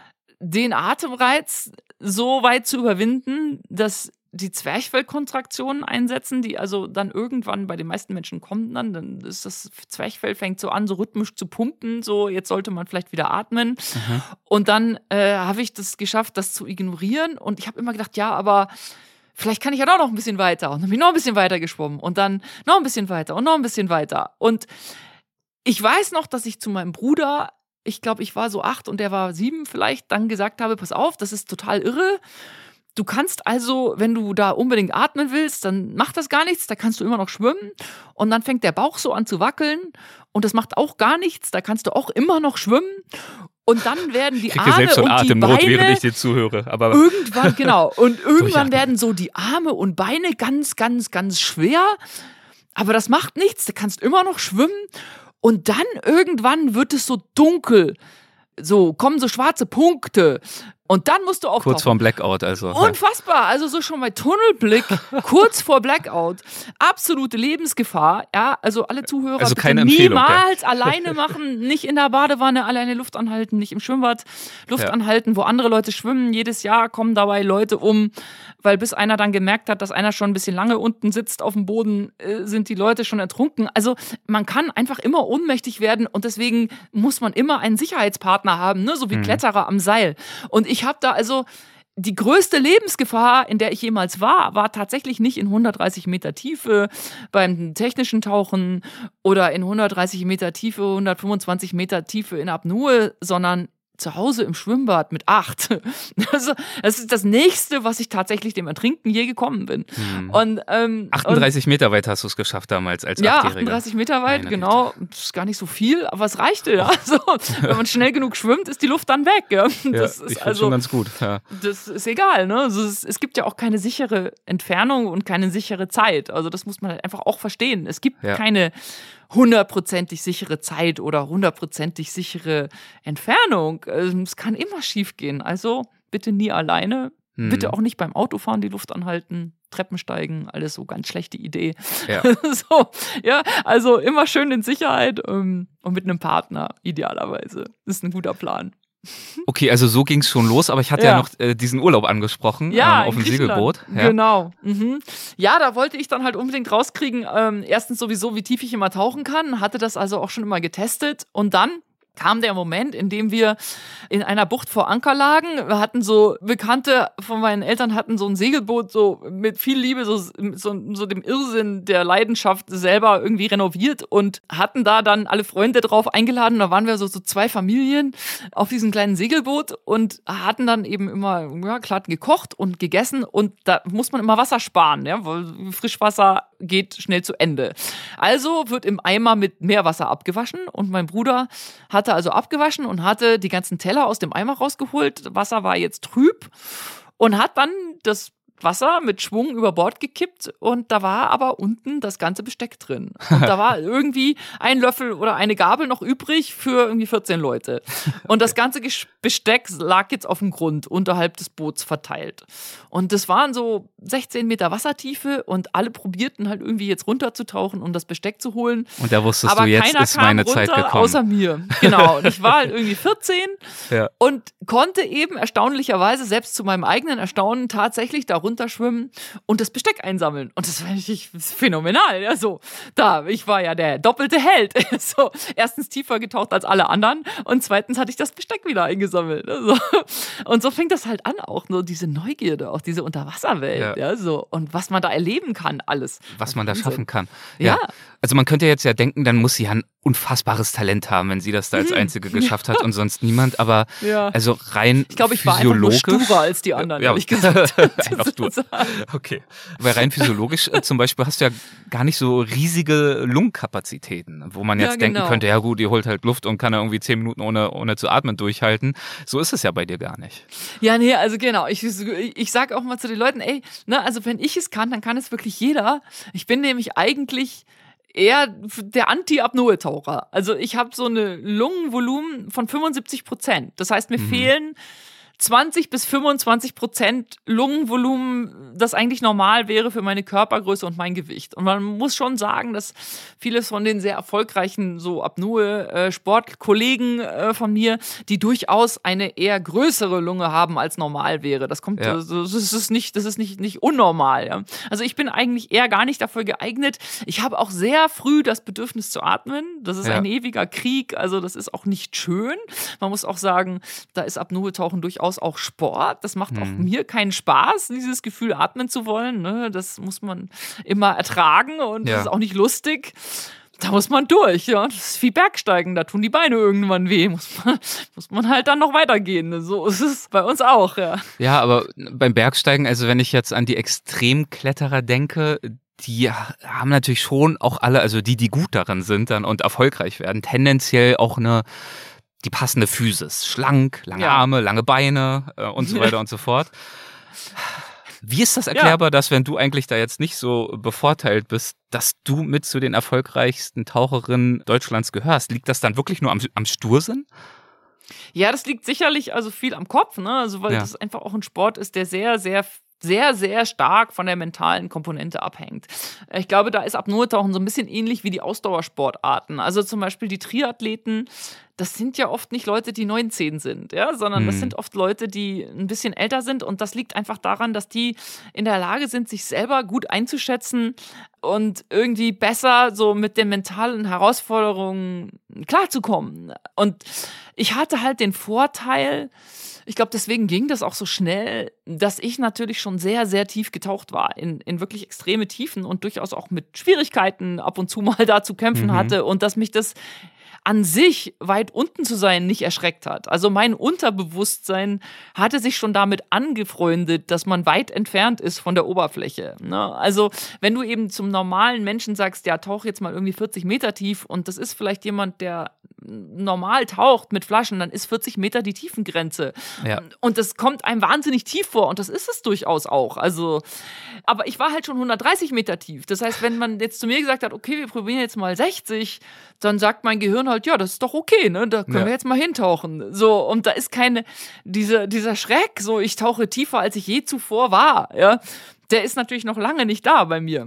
den Atemreiz so weit zu überwinden, dass die Zwerchfellkontraktionen einsetzen, die also dann irgendwann bei den meisten Menschen kommen dann, dann ist das Zwerchfell fängt so an, so rhythmisch zu pumpen, so jetzt sollte man vielleicht wieder atmen. Mhm. Und dann äh, habe ich das geschafft, das zu ignorieren und ich habe immer gedacht, ja, aber vielleicht kann ich ja doch noch ein bisschen weiter und dann bin ich noch ein bisschen weiter geschwommen und dann noch ein bisschen weiter und noch ein bisschen weiter. Und ich weiß noch, dass ich zu meinem Bruder, ich glaube, ich war so acht und der war sieben vielleicht, dann gesagt habe, pass auf, das ist total irre. Du kannst also, wenn du da unbedingt atmen willst, dann macht das gar nichts, da kannst du immer noch schwimmen und dann fängt der Bauch so an zu wackeln und das macht auch gar nichts, da kannst du auch immer noch schwimmen und dann werden die ich Arme selbst schon und Atemnot, die Beine während ich dir zuhöre, aber irgendwann, genau, und irgendwann werden so die Arme und Beine ganz, ganz, ganz schwer, aber das macht nichts, du kannst immer noch schwimmen und dann irgendwann wird es so dunkel, so kommen so schwarze Punkte. Und dann musst du auftauchen. Kurz vorm Blackout also. Unfassbar, also so schon bei Tunnelblick, kurz vor Blackout, absolute Lebensgefahr, ja, also alle Zuhörer also bitte keine niemals ja. alleine machen, nicht in der Badewanne alleine Luft anhalten, nicht im Schwimmbad Luft ja. anhalten, wo andere Leute schwimmen, jedes Jahr kommen dabei Leute um, weil bis einer dann gemerkt hat, dass einer schon ein bisschen lange unten sitzt auf dem Boden, äh, sind die Leute schon ertrunken, also man kann einfach immer ohnmächtig werden und deswegen muss man immer einen Sicherheitspartner haben, ne? So wie mhm. Kletterer am Seil. Und ich habe da also die größte Lebensgefahr, in der ich jemals war, war tatsächlich nicht in hundertdreißig Meter Tiefe beim technischen Tauchen oder in hundertdreißig Meter Tiefe, hundertfünfundzwanzig Meter Tiefe in Apnoe, sondern zu Hause im Schwimmbad mit acht. Also, das ist das Nächste, was ich tatsächlich dem Ertrinken je gekommen bin. Hm. Und, ähm, achtunddreißig Meter weit hast du es geschafft damals als ja, Achtjähriger. achtunddreißig Meter weit, genau. Das ist gar nicht so viel, aber es reichte. Ja. Also, wenn man schnell genug schwimmt, ist die Luft dann weg. Ja. Das ja, ist ich also schon ganz gut. Ja. Das ist egal. Ne? Also es, es gibt ja auch keine sichere Entfernung und keine sichere Zeit. Also das muss man halt einfach auch verstehen. Es gibt ja. keine hundertprozentig sichere Zeit oder hundertprozentig sichere Entfernung. Es kann immer schief gehen. Also bitte nie alleine. Hm. Bitte auch nicht beim Autofahren die Luft anhalten, Treppen steigen, alles so ganz schlechte Idee. Ja, so, ja also immer schön in Sicherheit ähm, und mit einem Partner idealerweise. Das ist ein guter Plan. Okay, also so ging es schon los, aber ich hatte ja, ja noch äh, diesen Urlaub angesprochen ja, ähm, auf dem Segelboot. Ja. Genau. Mhm. Ja, da wollte ich dann halt unbedingt rauskriegen, ähm, erstens sowieso, wie tief ich immer tauchen kann, hatte das also auch schon immer getestet und dann kam der Moment, in dem wir in einer Bucht vor Anker lagen. Wir hatten so Bekannte von meinen Eltern hatten so ein Segelboot so mit viel Liebe, so, so, so dem Irrsinn der Leidenschaft selber irgendwie renoviert und hatten da dann alle Freunde drauf eingeladen. Da waren wir so, so zwei Familien auf diesem kleinen Segelboot und hatten dann eben immer ja, klar gekocht und gegessen und da muss man immer Wasser sparen, ja, weil Frischwasser geht schnell zu Ende. Also wird im Eimer mit Meerwasser abgewaschen und mein Bruder hatte also abgewaschen und hatte die ganzen Teller aus dem Eimer rausgeholt. Wasser war jetzt trüb und hat dann das Wasser mit Schwung über Bord gekippt und da war aber unten das ganze Besteck drin. Und da war irgendwie ein Löffel oder eine Gabel noch übrig für irgendwie vierzehn Leute. Und das ganze Besteck lag jetzt auf dem Grund, unterhalb des Boots verteilt. Und das waren so sechzehn Meter Wassertiefe und alle probierten halt irgendwie jetzt runterzutauchen, um das Besteck zu holen. Und da wusstest aber du, jetzt ist meine runter, Zeit gekommen. Außer mir. Genau. Und ich war halt irgendwie vierzehn ja. und konnte eben erstaunlicherweise, selbst zu meinem eigenen Erstaunen, tatsächlich da runterschwimmen und das Besteck einsammeln. Und das war natürlich phänomenal. Ja, so. Da, ich war ja der doppelte Held. So, erstens tiefer getaucht als alle anderen und zweitens hatte ich das Besteck wieder eingesammelt. Also. Und so fängt das halt an, auch nur diese Neugierde, auch diese Unterwasserwelt. Ja. Ja, so. Und was man da erleben kann, alles. Was man da schaffen kann. Ja. ja. Also man könnte jetzt ja denken, dann muss sie ein unfassbares Talent haben, wenn sie das da als Einzige geschafft hat und sonst niemand. Aber ja. also rein ich glaube, ich physiologisch... war einfach nur sturer als die anderen, ja, ehrlich gesagt. Okay. Weil rein physiologisch äh, zum Beispiel hast du ja gar nicht so riesige Lungenkapazitäten, wo man jetzt ja, denken genau. könnte, ja gut, die holt halt Luft und kann ja irgendwie zehn Minuten ohne, ohne zu atmen durchhalten. So ist es ja bei dir gar nicht. Ja, nee, also genau. Ich, ich sage auch mal zu den Leuten, ey, ne, also wenn ich es kann, dann kann es wirklich jeder. Ich bin nämlich eigentlich eher der Anti-Apnoe-Taucher. Also ich habe so eine Lungenvolumen von fünfundsiebzig Prozent. Das heißt, mir mhm. fehlen zwanzig bis fünfundzwanzig Prozent Lungenvolumen, das eigentlich normal wäre für meine Körpergröße und mein Gewicht. Und man muss schon sagen, dass vieles von den sehr erfolgreichen so Apnoe-Sportkollegen äh, von mir, die durchaus eine eher größere Lunge haben, als normal wäre. Das kommt, ja. das ist nicht, das ist nicht, nicht unnormal. Ja. Also ich bin eigentlich eher gar nicht dafür geeignet. Ich habe auch sehr früh das Bedürfnis zu atmen. Das ist ja. ein ewiger Krieg. Also das ist auch nicht schön. Man muss auch sagen, da ist Apnoe-Tauchen durchaus auch Sport. Das macht mhm. auch mir keinen Spaß, dieses Gefühl atmen zu wollen. Ne? Das muss man immer ertragen und ja. das ist auch nicht lustig. Da muss man durch. Ja? Das ist wie Bergsteigen, da tun die Beine irgendwann weh. Muss man, muss man halt dann noch weitergehen. So ist es bei uns auch. Ja, ja, aber beim Bergsteigen, also wenn ich jetzt an die Extremkletterer denke, die haben natürlich schon auch alle, also die, die gut daran sind dann und erfolgreich werden, tendenziell auch eine die passende Physis. Schlank, lange ja. Arme, lange Beine äh, und so weiter und so fort. Wie ist das erklärbar, ja. dass wenn du eigentlich da jetzt nicht so bevorteilt bist, dass du mit zu den erfolgreichsten Taucherinnen Deutschlands gehörst? Liegt das dann wirklich nur am, am Stursinn? Ja, das liegt sicherlich also viel am Kopf, ne? Also weil Ja. das einfach auch ein Sport ist, der sehr, sehr sehr, sehr stark von der mentalen Komponente abhängt. Ich glaube, da ist Apnoe-Tauchen so ein bisschen ähnlich wie die Ausdauersportarten. Also zum Beispiel die Triathleten, das sind ja oft nicht Leute, die neunzehn sind, ja, sondern das Mhm. sind oft Leute, die ein bisschen älter sind und das liegt einfach daran, dass die in der Lage sind, sich selber gut einzuschätzen und irgendwie besser so mit den mentalen Herausforderungen klarzukommen. Und ich hatte halt den Vorteil, ich glaube, deswegen ging das auch so schnell, dass ich natürlich schon sehr, sehr tief getaucht war, in, in wirklich extreme Tiefen und durchaus auch mit Schwierigkeiten ab und zu mal da zu kämpfen Mhm. hatte und dass mich das an sich weit unten zu sein nicht erschreckt hat. Also mein Unterbewusstsein hatte sich schon damit angefreundet, dass man weit entfernt ist von der Oberfläche. Ne? Also wenn du eben zum normalen Menschen sagst, ja, tauch jetzt mal irgendwie vierzig Meter tief und das ist vielleicht jemand, der normal taucht mit Flaschen, dann ist vierzig Meter die Tiefengrenze. Ja. Und das kommt einem wahnsinnig tief vor und das ist es durchaus auch. Also, aber ich war halt schon hundertdreißig Meter tief. Das heißt, wenn man jetzt zu mir gesagt hat, okay, wir probieren jetzt mal sechzig, dann sagt mein Gehirn halt, ja, das ist doch okay, ne? Da können Ja. wir jetzt mal hintauchen. So, und da ist keine, diese, dieser Schreck, so ich tauche tiefer, als ich je zuvor war, ja. Der ist natürlich noch lange nicht da bei mir.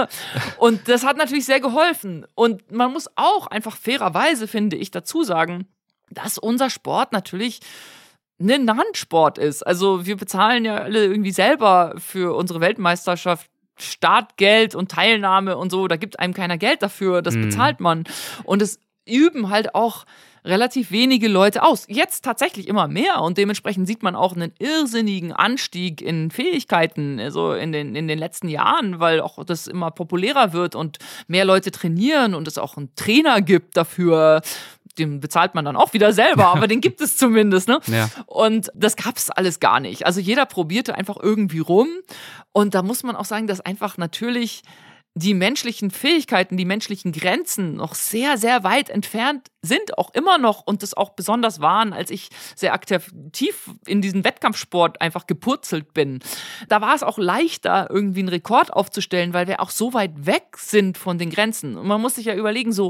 Und das hat natürlich sehr geholfen. Und man muss auch einfach fairerweise, finde ich, dazu sagen, dass unser Sport natürlich ein Randsport ist. Also wir bezahlen ja alle irgendwie selber für unsere Weltmeisterschaft Startgeld und Teilnahme und so. Da gibt einem keiner Geld dafür. Das Mhm. bezahlt man. Und es üben halt auch relativ wenige Leute aus. Jetzt tatsächlich immer mehr und dementsprechend sieht man auch einen irrsinnigen Anstieg in Fähigkeiten, also in den, in den letzten Jahren, weil auch das immer populärer wird und mehr Leute trainieren und es auch einen Trainer gibt dafür. Den bezahlt man dann auch wieder selber, aber den gibt es zumindest, ne? Ja. Und das gab es alles gar nicht. Also jeder probierte einfach irgendwie rum und da muss man auch sagen, dass einfach natürlich die menschlichen Fähigkeiten, die menschlichen Grenzen noch sehr, sehr weit entfernt sind, auch immer noch und das auch besonders waren, als ich sehr aktiv in diesen Wettkampfsport einfach gepurzelt bin. Da war es auch leichter, irgendwie einen Rekord aufzustellen, weil wir auch so weit weg sind von den Grenzen. Und man muss sich ja überlegen, so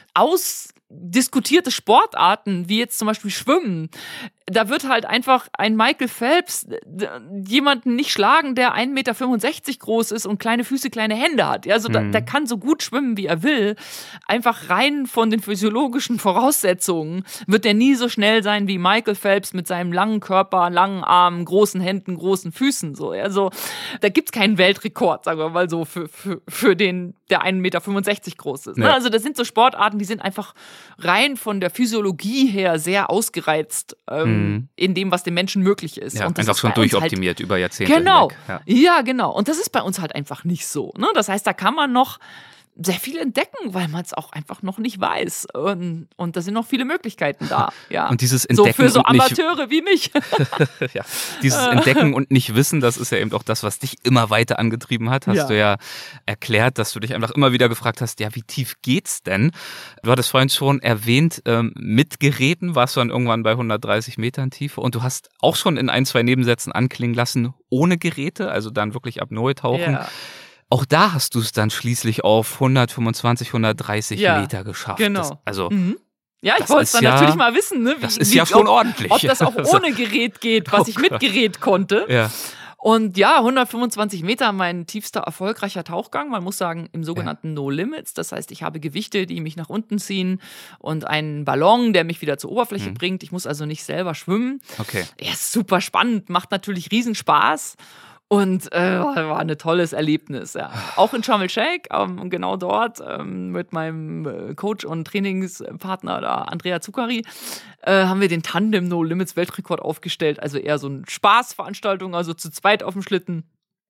ausdiskutierte Sportarten, wie jetzt zum Beispiel Schwimmen, da wird halt einfach ein Michael Phelps jemanden nicht schlagen, der ein Meter fünfundsechzig groß ist und kleine Füße, kleine Hände hat. Also da, Mhm. der kann so gut schwimmen, wie er will. Einfach rein von den physiologischen Voraussetzungen wird der nie so schnell sein wie Michael Phelps mit seinem langen Körper, langen Armen, großen Händen, großen Füßen. So. Also da gibt's keinen Weltrekord, sagen wir mal so, für, für, für den, der ein Meter fünfundsechzig groß ist. Ne? Ja. Also das sind so Sportarten, die sind einfach rein von der Physiologie her sehr ausgereizt. Ähm, Mhm. in dem, was dem Menschen möglich ist. Ja, und das einfach ist schon bei uns durchoptimiert über Jahrzehnte Halt, genau. hinweg. Ja. Ja. genau. Und das ist bei uns halt einfach nicht so. Ne? Das heißt, da kann man noch sehr viel entdecken, weil man es auch einfach noch nicht weiß. Und, und da sind noch viele Möglichkeiten da. Ja. Und dieses so Entdecken für so und nicht- Amateure wie mich. Ja. Dieses Entdecken und nicht wissen, das ist ja eben auch das, was dich immer weiter angetrieben hat. Hast Ja. du ja erklärt, dass du dich einfach immer wieder gefragt hast, ja, wie tief geht's denn? Du hattest vorhin schon erwähnt, ähm, mit Geräten warst du dann irgendwann bei hundertdreißig Metern Tiefe und du hast auch schon in ein, zwei Nebensätzen anklingen lassen, ohne Geräte, also dann wirklich Apnoe-Tauchen. Ja. Auch da hast du es dann schließlich auf hundertfünfundzwanzig, hundertreißig Ja, Meter geschafft. genau. Das, also Mhm. Ja, ich Das wollte es ist dann ja- natürlich mal wissen, ne? Wie, das ist wie, ja schon ob, ordentlich. Ob das auch Also- ohne Gerät geht, was Oh ich mit Gott. Gerät konnte. ja. Und ja, hundertfünfundzwanzig Meter, mein tiefster erfolgreicher Tauchgang. Man muss sagen, im sogenannten No Limits. Das heißt, ich habe Gewichte, die mich nach unten ziehen und einen Ballon, der mich wieder zur Oberfläche Mhm. bringt. Ich muss also nicht selber schwimmen. Okay. Ja, ist super spannend, macht natürlich Riesenspaß. Und äh, war ein tolles Erlebnis, ja. Auch in Sharm el-Sheikh, ähm, genau dort, ähm, mit meinem äh, Coach und Trainingspartner, da Andrea Zuccari, äh, haben wir den Tandem No Limits Weltrekord aufgestellt. Also eher so eine Spaßveranstaltung, also zu zweit auf dem Schlitten.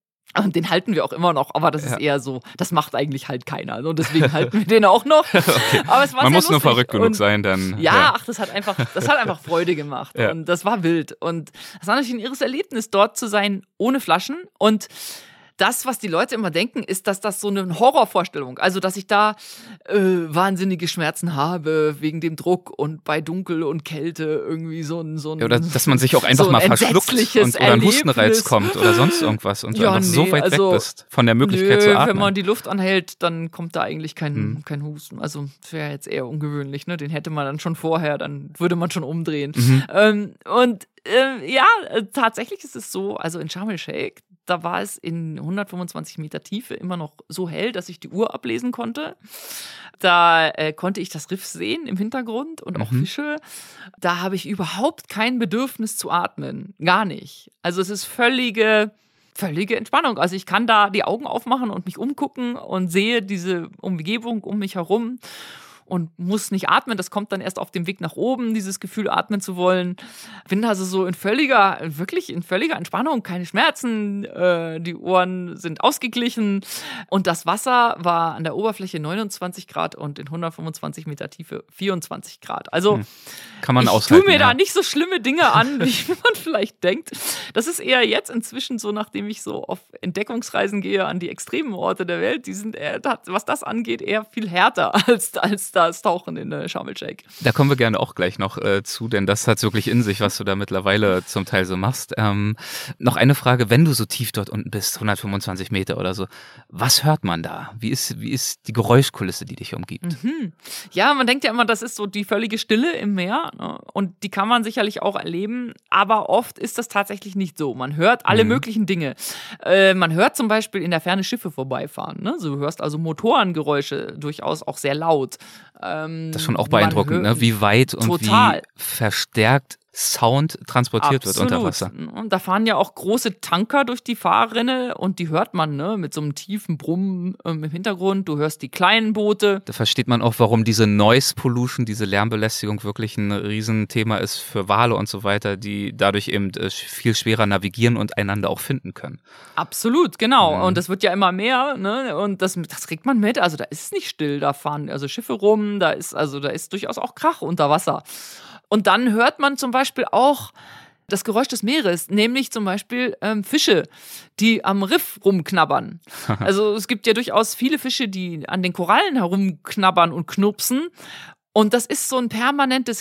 Und den halten wir auch immer noch, aber das Ja. ist eher so, das macht eigentlich halt keiner. Und deswegen halten wir den auch noch. Okay. Aber es war Man sehr muss nur lustig. verrückt genug Und sein, dann. ja, ach, das hat einfach, das hat einfach Freude gemacht. Ja. Und das war wild. Und das war natürlich ein irres Erlebnis, dort zu sein ohne Flaschen. Und das, was die Leute immer denken, ist, dass das so eine Horrorvorstellung, also dass ich da äh, wahnsinnige Schmerzen habe wegen dem Druck und bei Dunkel und Kälte irgendwie so ein so ein ja, oder dass man sich auch einfach so mal verschluckt und oder ein Hustenreiz kommt oder sonst irgendwas und du ja, einfach nee, so weit also, weg bist von der Möglichkeit nö, zu atmen. Wenn man die Luft anhält, dann kommt da eigentlich kein, hm. kein Husten. Also das wäre jetzt eher ungewöhnlich, ne? Den hätte man dann schon vorher, dann würde man schon umdrehen. Mhm. Ähm, und äh, ja, tatsächlich ist es so, also in Sharm el-Sheikh, da war es in hundertfünfundzwanzig Meter Tiefe immer noch so hell, dass ich die Uhr ablesen konnte. Da äh, konnte ich das Riff sehen im Hintergrund und auch mhm. Fische. Da habe ich überhaupt kein Bedürfnis zu atmen. Gar nicht. Also es ist völlige, völlige Entspannung. Also ich kann da die Augen aufmachen und mich umgucken und sehe diese Umgebung um mich herum und muss nicht atmen. Das kommt dann erst auf dem Weg nach oben, dieses Gefühl, atmen zu wollen. Bin also so in völliger, wirklich in völliger Entspannung, keine Schmerzen, äh, die Ohren sind ausgeglichen und das Wasser war an der Oberfläche neunundzwanzig Grad und in hundertfünfundzwanzig Meter Tiefe vierundzwanzig Grad. Also hm. Kann man ich aushalten, tue mir ja. da nicht so schlimme Dinge an, wie man vielleicht denkt. Das ist eher jetzt inzwischen so, nachdem ich so auf Entdeckungsreisen gehe an die extremen Orte der Welt, die sind eher, was das angeht, eher viel härter als, als das Tauchen in äh, Sharm el-Sheikh. Da kommen wir gerne auch gleich noch äh, zu, denn das hat wirklich in sich, was du da mittlerweile zum Teil so machst. Ähm, noch eine Frage, wenn du so tief dort unten bist, hundertfünfundzwanzig Meter oder so, was hört man da? Wie ist, wie ist die Geräuschkulisse, die dich umgibt? Mhm. Ja, man denkt ja immer, das ist so die völlige Stille im Meer, ne? Und die kann man sicherlich auch erleben, aber oft ist das tatsächlich nicht so. Man hört alle Mhm. möglichen Dinge. Äh, man hört zum Beispiel in der Ferne Schiffe vorbeifahren. Ne? So, du hörst also Motorengeräusche, durchaus auch sehr laut. Ähm, Das ist schon auch beeindruckend, ne? Wie weit und Total. wie verstärkt Sound transportiert Absolut. wird unter Wasser. Und da fahren ja auch große Tanker durch die Fahrrinne und die hört man, ne, mit so einem tiefen Brummen ähm, im Hintergrund. Du hörst die kleinen Boote. Da versteht man auch, warum diese Noise Pollution, diese Lärmbelästigung wirklich ein Riesenthema ist für Wale und so weiter, die dadurch eben äh, viel schwerer navigieren und einander auch finden können. Absolut, genau. Mhm. Und das wird ja immer mehr, ne? Und das, das kriegt man mit. Also da ist es nicht still, da fahren also Schiffe rum, da ist also da ist durchaus auch Krach unter Wasser. Und dann hört man zum Beispiel auch das Geräusch des Meeres, nämlich zum Beispiel ähm, Fische, die am Riff rumknabbern. Also es gibt ja durchaus viele Fische, die an den Korallen herumknabbern und knupsen. Und das ist so ein permanentes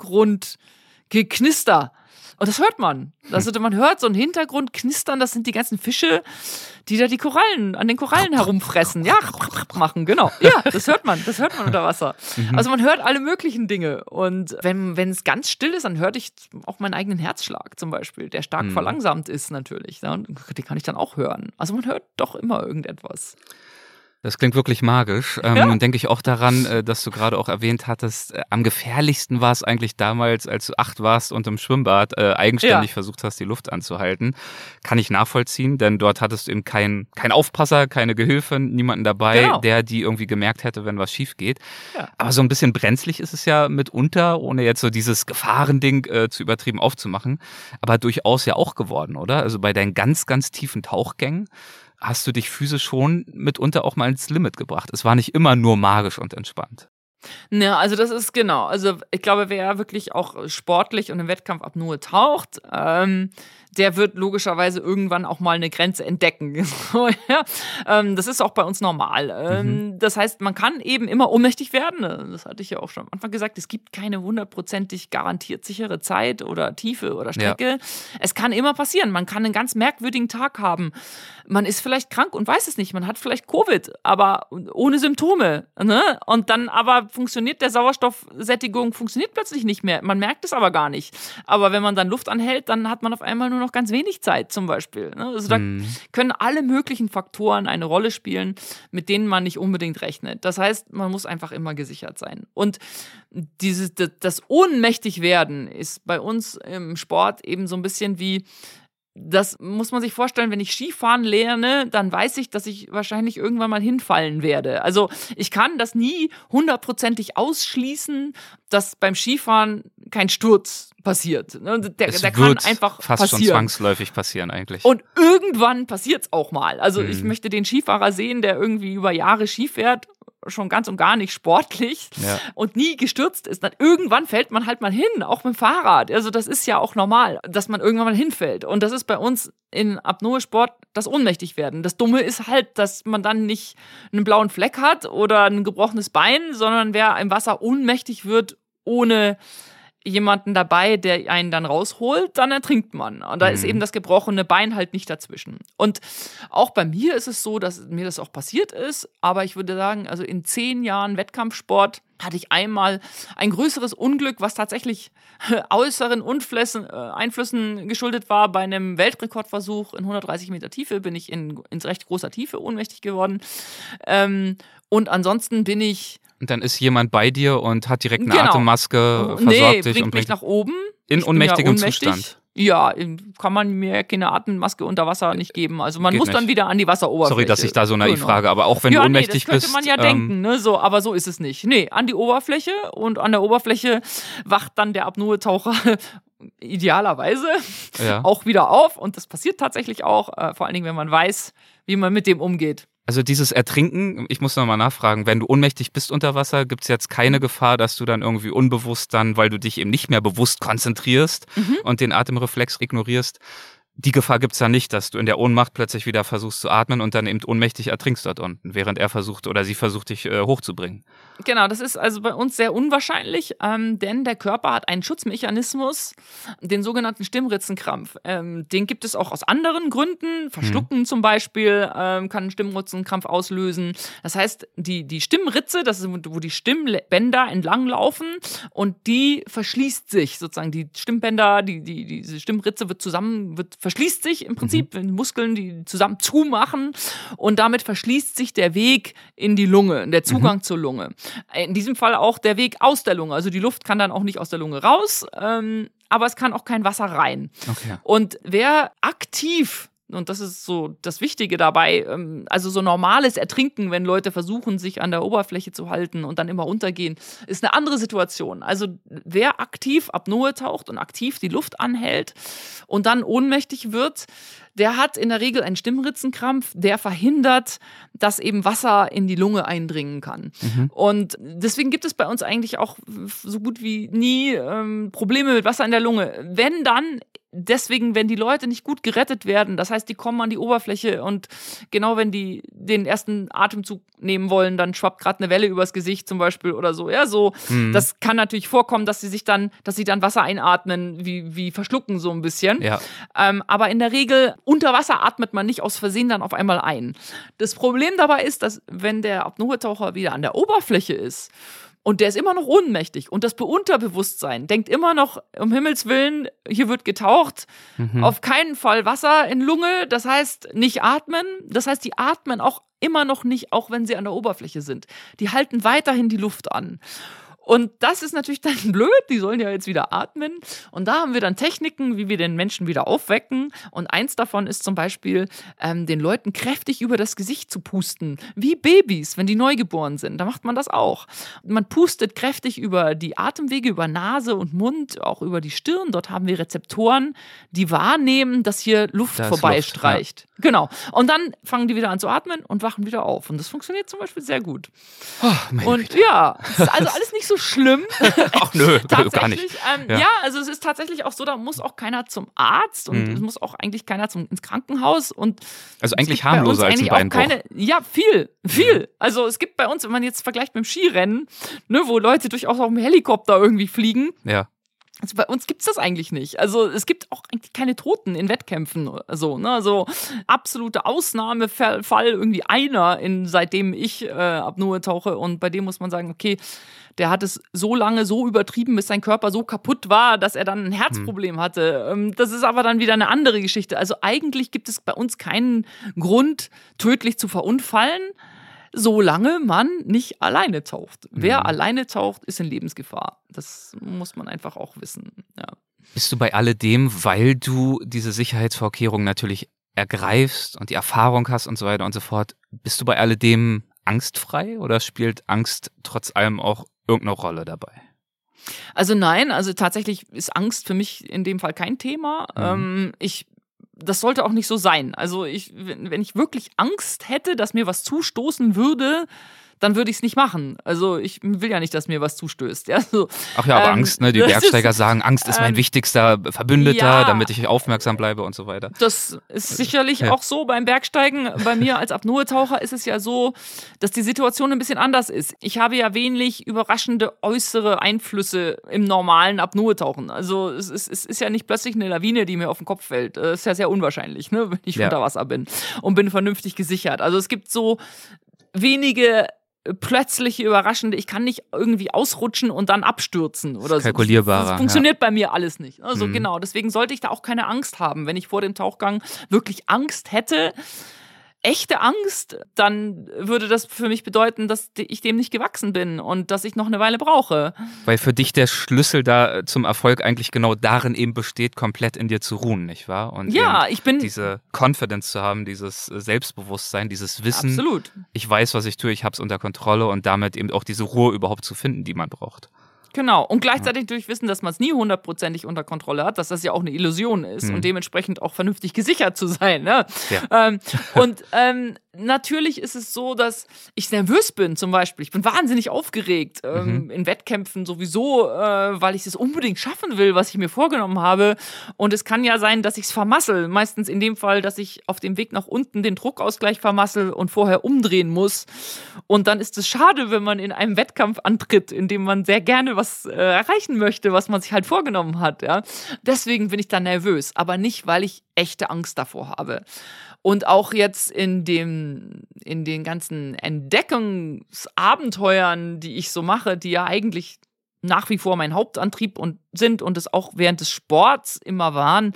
Hintergrundgeknister. Und das hört man. Also man hört so einen Hintergrund knistern, das sind die ganzen Fische, die da die Korallen, an den Korallen herumfressen. Ja, machen, genau. Ja, das hört man, das hört man unter Wasser. Also man hört alle möglichen Dinge. Und wenn wenn es ganz still ist, dann hörte ich auch meinen eigenen Herzschlag zum Beispiel, der stark Mhm. verlangsamt ist natürlich. Ja, und den kann ich dann auch hören. Also man hört doch immer irgendetwas. Das klingt wirklich magisch. Ähm, Ja. Nun denke ich auch daran, äh, dass du gerade auch erwähnt hattest, äh, am gefährlichsten war es eigentlich damals, als du acht warst und im Schwimmbad äh, eigenständig Ja. versucht hast, die Luft anzuhalten. Kann ich nachvollziehen, denn dort hattest du eben keinen kein Aufpasser, keine Gehilfen, niemanden dabei, Genau. der die irgendwie gemerkt hätte, wenn was schief geht. Ja. Aber so ein bisschen brenzlig ist es ja mitunter, ohne jetzt so dieses Gefahrending äh, zu übertrieben aufzumachen, aber durchaus ja auch geworden, oder? Also bei deinen ganz, ganz tiefen Tauchgängen hast du dich physisch schon mitunter auch mal ins Limit gebracht. Es war nicht immer nur magisch und entspannt. Ja, also das ist genau. Also ich glaube, wer wirklich auch sportlich und im Wettkampfapnoe taucht, ähm, der wird logischerweise irgendwann auch mal eine Grenze entdecken. So, ja. ähm, das ist auch bei uns normal. Ähm, mhm. Das heißt, man kann eben immer ohnmächtig werden. Das hatte ich ja auch schon am Anfang gesagt. Es gibt keine hundertprozentig garantiert sichere Zeit oder Tiefe oder Strecke. Ja. Es kann immer passieren. Man kann einen ganz merkwürdigen Tag haben. Man ist vielleicht krank und weiß es nicht. Man hat vielleicht Covid, aber ohne Symptome. Ne? Und dann aber funktioniert der Sauerstoffsättigung, funktioniert plötzlich nicht mehr. Man merkt es aber gar nicht. Aber wenn man dann Luft anhält, dann hat man auf einmal nur noch ganz wenig Zeit zum Beispiel. Also da hm. können alle möglichen Faktoren eine Rolle spielen, mit denen man nicht unbedingt rechnet. Das heißt, man muss einfach immer gesichert sein. Und dieses, das Ohnmächtigwerden ist bei uns im Sport eben so ein bisschen wie, das muss man sich vorstellen, wenn ich Skifahren lerne, dann weiß ich, dass ich wahrscheinlich irgendwann mal hinfallen werde. Also ich kann das nie hundertprozentig ausschließen, dass beim Skifahren kein Sturz passiert. Der, es der wird kann einfach fast passieren. schon zwangsläufig passieren eigentlich. Und irgendwann passiert es auch mal. Also hm. ich möchte den Skifahrer sehen, der irgendwie über Jahre Ski fährt schon ganz und gar nicht sportlich ja. und nie gestürzt ist, dann irgendwann fällt man halt mal hin, auch mit dem Fahrrad. Also das ist ja auch normal, dass man irgendwann mal hinfällt. Und das ist bei uns in Apnoe-Sport das Ohnmächtigwerden. Das Dumme ist halt, dass man dann nicht einen blauen Fleck hat oder ein gebrochenes Bein, sondern wer im Wasser ohnmächtig wird, ohne jemanden dabei, der einen dann rausholt, dann ertrinkt man. Und da mhm. ist eben das gebrochene Bein halt nicht dazwischen. Und auch bei mir ist es so, dass mir das auch passiert ist, aber ich würde sagen, also in zehn Jahren Wettkampfsport hatte ich einmal ein größeres Unglück, was tatsächlich äußeren Unflüssen, äh, Einflüssen geschuldet war. Bei einem Weltrekordversuch in hundertdreißig Meter Tiefe bin ich in, in recht großer Tiefe ohnmächtig geworden. Ähm, und ansonsten bin ich Und dann ist jemand bei dir und hat direkt eine genau. Atemmaske, versorgt nee, dich bringt und mich nach oben. In Ich ohnmächtigem ja Zustand. Ja, kann man mir keine Atemmaske unter Wasser nicht geben. Also man Geht muss nicht. dann wieder an die Wasseroberfläche. Sorry, dass ich da so naiv genau. frage, aber auch wenn ja, du ohnmächtig nee, das bist. könnte man ja ähm, denken, ne? So, aber so ist es nicht. Nee, an die Oberfläche und an der Oberfläche wacht dann der Apnoe-Taucher idealerweise ja. auch wieder auf. Und das passiert tatsächlich auch, äh, vor allen Dingen, wenn man weiß, wie man mit dem umgeht. Also dieses Ertrinken, ich muss nochmal nachfragen, wenn du ohnmächtig bist unter Wasser, gibt es jetzt keine Gefahr, dass du dann irgendwie unbewusst dann, weil du dich eben nicht mehr bewusst konzentrierst Mhm. und den Atemreflex ignorierst, die Gefahr gibt es ja nicht, dass du in der Ohnmacht plötzlich wieder versuchst zu atmen und dann eben ohnmächtig ertrinkst dort unten, während er versucht oder sie versucht, dich äh, hochzubringen. Genau, das ist also bei uns sehr unwahrscheinlich, ähm, denn der Körper hat einen Schutzmechanismus, den sogenannten Stimmritzenkrampf. Ähm, den gibt es auch aus anderen Gründen. Verschlucken mhm. zum Beispiel ähm, kann einen Stimmritzenkrampf auslösen. Das heißt, die, die Stimmritze, das ist, wo die Stimmbänder entlang laufen und die verschließt sich sozusagen. Die Stimmbänder, die, die, diese Stimmritze wird zusammen, wird verschließt sich im Prinzip, wenn mhm. Muskeln die zusammen zumachen und damit verschließt sich der Weg in die Lunge, der Zugang mhm. zur Lunge. In diesem Fall auch der Weg aus der Lunge. Also die Luft kann dann auch nicht aus der Lunge raus, ähm, aber es kann auch kein Wasser rein. Okay. Und wer aktiv, und das ist so das Wichtige dabei, ähm, also so normales Ertrinken, wenn Leute versuchen, sich an der Oberfläche zu halten und dann immer runtergehen, ist eine andere Situation. Also wer aktiv Apnoe taucht und aktiv die Luft anhält und dann ohnmächtig wird, der hat in der Regel einen Stimmritzenkrampf, der verhindert, dass eben Wasser in die Lunge eindringen kann. Mhm. Und deswegen gibt es bei uns eigentlich auch so gut wie nie ähm, Probleme mit Wasser in der Lunge. Wenn dann, deswegen, wenn die Leute nicht gut gerettet werden, das heißt, die kommen an die Oberfläche und genau wenn die den ersten Atemzug nehmen wollen, dann schwappt gerade eine Welle übers Gesicht zum Beispiel oder so. Ja, so. Mhm. Das kann natürlich vorkommen, dass sie sich dann, dass sie dann Wasser einatmen, wie, wie verschlucken so ein bisschen. Ja. Ähm, aber in der Regel unter Wasser atmet man nicht aus Versehen dann auf einmal ein. Das Problem dabei ist, dass wenn der Apnoe-Taucher wieder an der Oberfläche ist und der ist immer noch ohnmächtig und das Unterbewusstsein denkt immer noch, um Himmels Willen, hier wird getaucht, mhm. auf keinen Fall Wasser in Lunge, das heißt nicht atmen, das heißt, die atmen auch immer noch nicht, auch wenn sie an der Oberfläche sind. Die halten weiterhin die Luft an. Und das ist natürlich dann blöd, die sollen ja jetzt wieder atmen. Und da haben wir dann Techniken, wie wir den Menschen wieder aufwecken. Und eins davon ist zum Beispiel, ähm, den Leuten kräftig über das Gesicht zu pusten. Wie Babys, wenn die neugeboren sind. Da macht man das auch. Man pustet kräftig über die Atemwege, über Nase und Mund, auch über die Stirn. Dort haben wir Rezeptoren, die wahrnehmen, dass hier Luft da vorbeistreicht. Ja. Genau. Und dann fangen die wieder an zu atmen und wachen wieder auf. Und das funktioniert zum Beispiel sehr gut. Oh, und ja, es ist also alles nicht so schlimm. Ach nö, gar nicht. Ähm, ja. ja, also es ist tatsächlich auch so, da muss auch keiner zum Arzt und mhm. es muss auch eigentlich keiner zum, ins Krankenhaus. Und also eigentlich harmloser als ein Beinbruch. Keine, ja, viel, viel. Mhm. Also es gibt bei uns, wenn man jetzt vergleicht mit dem Skirennen, ne, wo Leute durchaus auf dem Helikopter irgendwie fliegen. Ja. Also bei uns gibt es das eigentlich nicht. Also es gibt auch eigentlich keine Toten in Wettkämpfen. So, ne? Also absolute Ausnahmefall, irgendwie einer, in, seitdem ich äh, Apnoe tauche. Und bei dem muss man sagen, okay, der hat es so lange so übertrieben, bis sein Körper so kaputt war, dass er dann ein Herzproblem hm. hatte. Ähm, das ist aber dann wieder eine andere Geschichte. Also eigentlich gibt es bei uns keinen Grund, tödlich zu verunfallen, solange man nicht alleine taucht. Mhm. Wer alleine taucht, ist in Lebensgefahr. Das muss man einfach auch wissen. Ja. Bist du bei alledem, weil du diese Sicherheitsvorkehrungen natürlich ergreifst und die Erfahrung hast und so weiter und so fort, bist du bei alledem angstfrei oder spielt Angst trotz allem auch irgendeine Rolle dabei? Also nein, also tatsächlich ist Angst für mich in dem Fall kein Thema. Mhm. Ähm, ich Das sollte auch nicht so sein. Also ich, wenn ich wirklich Angst hätte, dass mir was zustoßen würde, dann würde ich es nicht machen. Also ich will ja nicht, dass mir was zustößt. Ja, so, Ach ja, aber ähm, Angst, ne? Die Bergsteiger ist, sagen, Angst ist mein ähm, wichtigster Verbündeter, ja, damit ich aufmerksam bleibe und so weiter. Das ist sicherlich ja. auch so beim Bergsteigen. Bei mir als Apnoe-Taucher ist es ja so, dass die Situation ein bisschen anders ist. Ich habe ja wenig überraschende äußere Einflüsse im normalen Apnoe-Tauchen. Also es ist, es ist ja nicht plötzlich eine Lawine, die mir auf den Kopf fällt. Das ist ja sehr unwahrscheinlich, ne? Wenn ich ja. unter Wasser bin und bin vernünftig gesichert. Also es gibt so wenige plötzliche, überraschende, ich kann nicht irgendwie ausrutschen und dann abstürzen oder so. Kalkulierbarer. Das funktioniert ja. bei mir alles nicht. Also mhm. genau, deswegen sollte ich da auch keine Angst haben. Wenn ich vor dem Tauchgang wirklich Angst hätte, echte Angst, dann würde das für mich bedeuten, dass ich dem nicht gewachsen bin und dass ich noch eine Weile brauche. Weil für dich der Schlüssel da zum Erfolg eigentlich genau darin eben besteht, komplett in dir zu ruhen, nicht wahr? Und ja, ich bin diese Confidence zu haben, dieses Selbstbewusstsein, dieses Wissen. Absolut. Ich weiß, was ich tue, ich habe es unter Kontrolle und damit eben auch diese Ruhe überhaupt zu finden, die man braucht. Genau. Und gleichzeitig natürlich wissen, dass man es nie hundertprozentig unter Kontrolle hat, dass das ja auch eine Illusion ist mhm. und dementsprechend auch vernünftig gesichert zu sein. Ne? Ja. Ähm, und ähm, natürlich ist es so, dass ich nervös bin zum Beispiel. Ich bin wahnsinnig aufgeregt ähm, mhm. in Wettkämpfen sowieso, äh, weil ich es unbedingt schaffen will, was ich mir vorgenommen habe. Und es kann ja sein, dass ich es vermassel. Meistens in dem Fall, dass ich auf dem Weg nach unten den Druckausgleich vermassel und vorher umdrehen muss. Und dann ist es schade, wenn man in einem Wettkampf antritt, in dem man sehr gerne was äh, erreichen möchte, was man sich halt vorgenommen hat. Ja? Deswegen bin ich dann nervös, aber nicht, weil ich echte Angst davor habe. Und auch jetzt in dem, in den ganzen Entdeckungsabenteuern, die ich so mache, die ja eigentlich nach wie vor mein Hauptantrieb und sind und es auch während des Sports immer waren,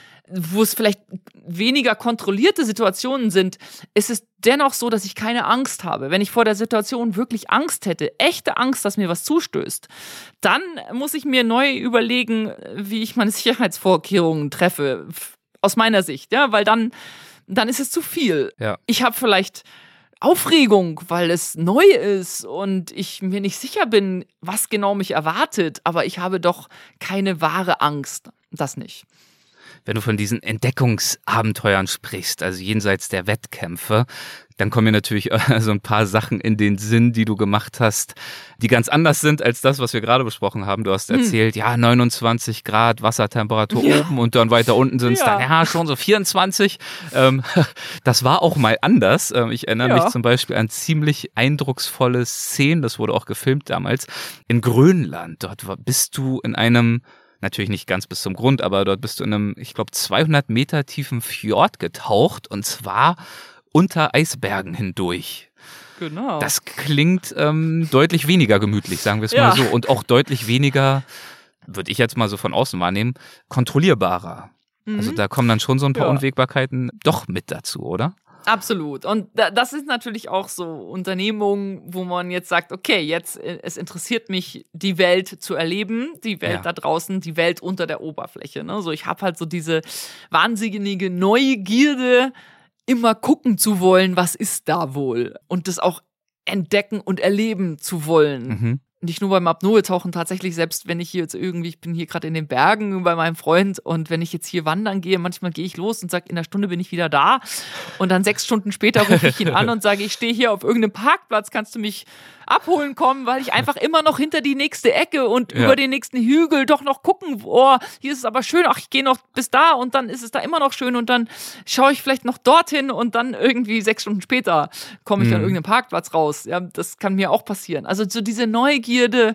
wo es vielleicht weniger kontrollierte Situationen sind, ist es dennoch so, dass ich keine Angst habe. Wenn ich vor der Situation wirklich Angst hätte, echte Angst, dass mir was zustößt, dann muss ich mir neu überlegen, wie ich meine Sicherheitsvorkehrungen treffe, aus meiner Sicht, ja, weil dann, dann ist es zu viel. Ja. Ich habe vielleicht Aufregung, weil es neu ist und ich mir nicht sicher bin, was genau mich erwartet, aber ich habe doch keine wahre Angst. Das nicht. Wenn du von diesen Entdeckungsabenteuern sprichst, also jenseits der Wettkämpfe, dann kommen mir natürlich so ein paar Sachen in den Sinn, die du gemacht hast, die ganz anders sind als das, was wir gerade besprochen haben. Du hast erzählt, hm. ja, neunundzwanzig Grad Wassertemperatur ja. oben und dann weiter unten sind es ja. dann ja schon so vierundzwanzig. Ähm, das war auch mal anders. Ähm, ich erinnere ja. mich zum Beispiel an ziemlich eindrucksvolle Szenen, das wurde auch gefilmt damals, in Grönland. Dort war, bist du in einem natürlich nicht ganz bis zum Grund, aber dort bist du in einem, ich glaube, zweihundert Meter tiefen Fjord getaucht und zwar unter Eisbergen hindurch. Genau. Das klingt ähm, deutlich weniger gemütlich, sagen wir es ja. mal so. Und auch deutlich weniger, würde ich jetzt mal so von außen wahrnehmen, kontrollierbarer. Mhm. Also da kommen dann schon so ein paar ja. Unwägbarkeiten doch mit dazu, oder? Absolut. Und das ist natürlich auch so Unternehmungen, wo man jetzt sagt, okay, jetzt es interessiert mich, die Welt zu erleben, die Welt ja. da draußen, die Welt unter der Oberfläche. Ne? So, ich habe halt so diese wahnsinnige Neugierde, immer gucken zu wollen, was ist da wohl? Und das auch entdecken und erleben zu wollen. Mhm. Nicht nur beim Apnoe-Tauchen, tatsächlich, selbst wenn ich hier jetzt irgendwie, ich bin hier gerade in den Bergen bei meinem Freund und wenn ich jetzt hier wandern gehe, manchmal gehe ich los und sage, in einer Stunde bin ich wieder da und dann sechs Stunden später rufe ich ihn an und sage, ich stehe hier auf irgendeinem Parkplatz, kannst du mich abholen kommen, weil ich einfach immer noch hinter die nächste Ecke und ja. über den nächsten Hügel doch noch gucken, oh, hier ist es aber schön, ach, ich gehe noch bis da und dann ist es da immer noch schön und dann schaue ich vielleicht noch dorthin und dann irgendwie sechs Stunden später komme ich mhm. an irgendeinem Parkplatz raus. Ja, das kann mir auch passieren. Also so diese Neugierde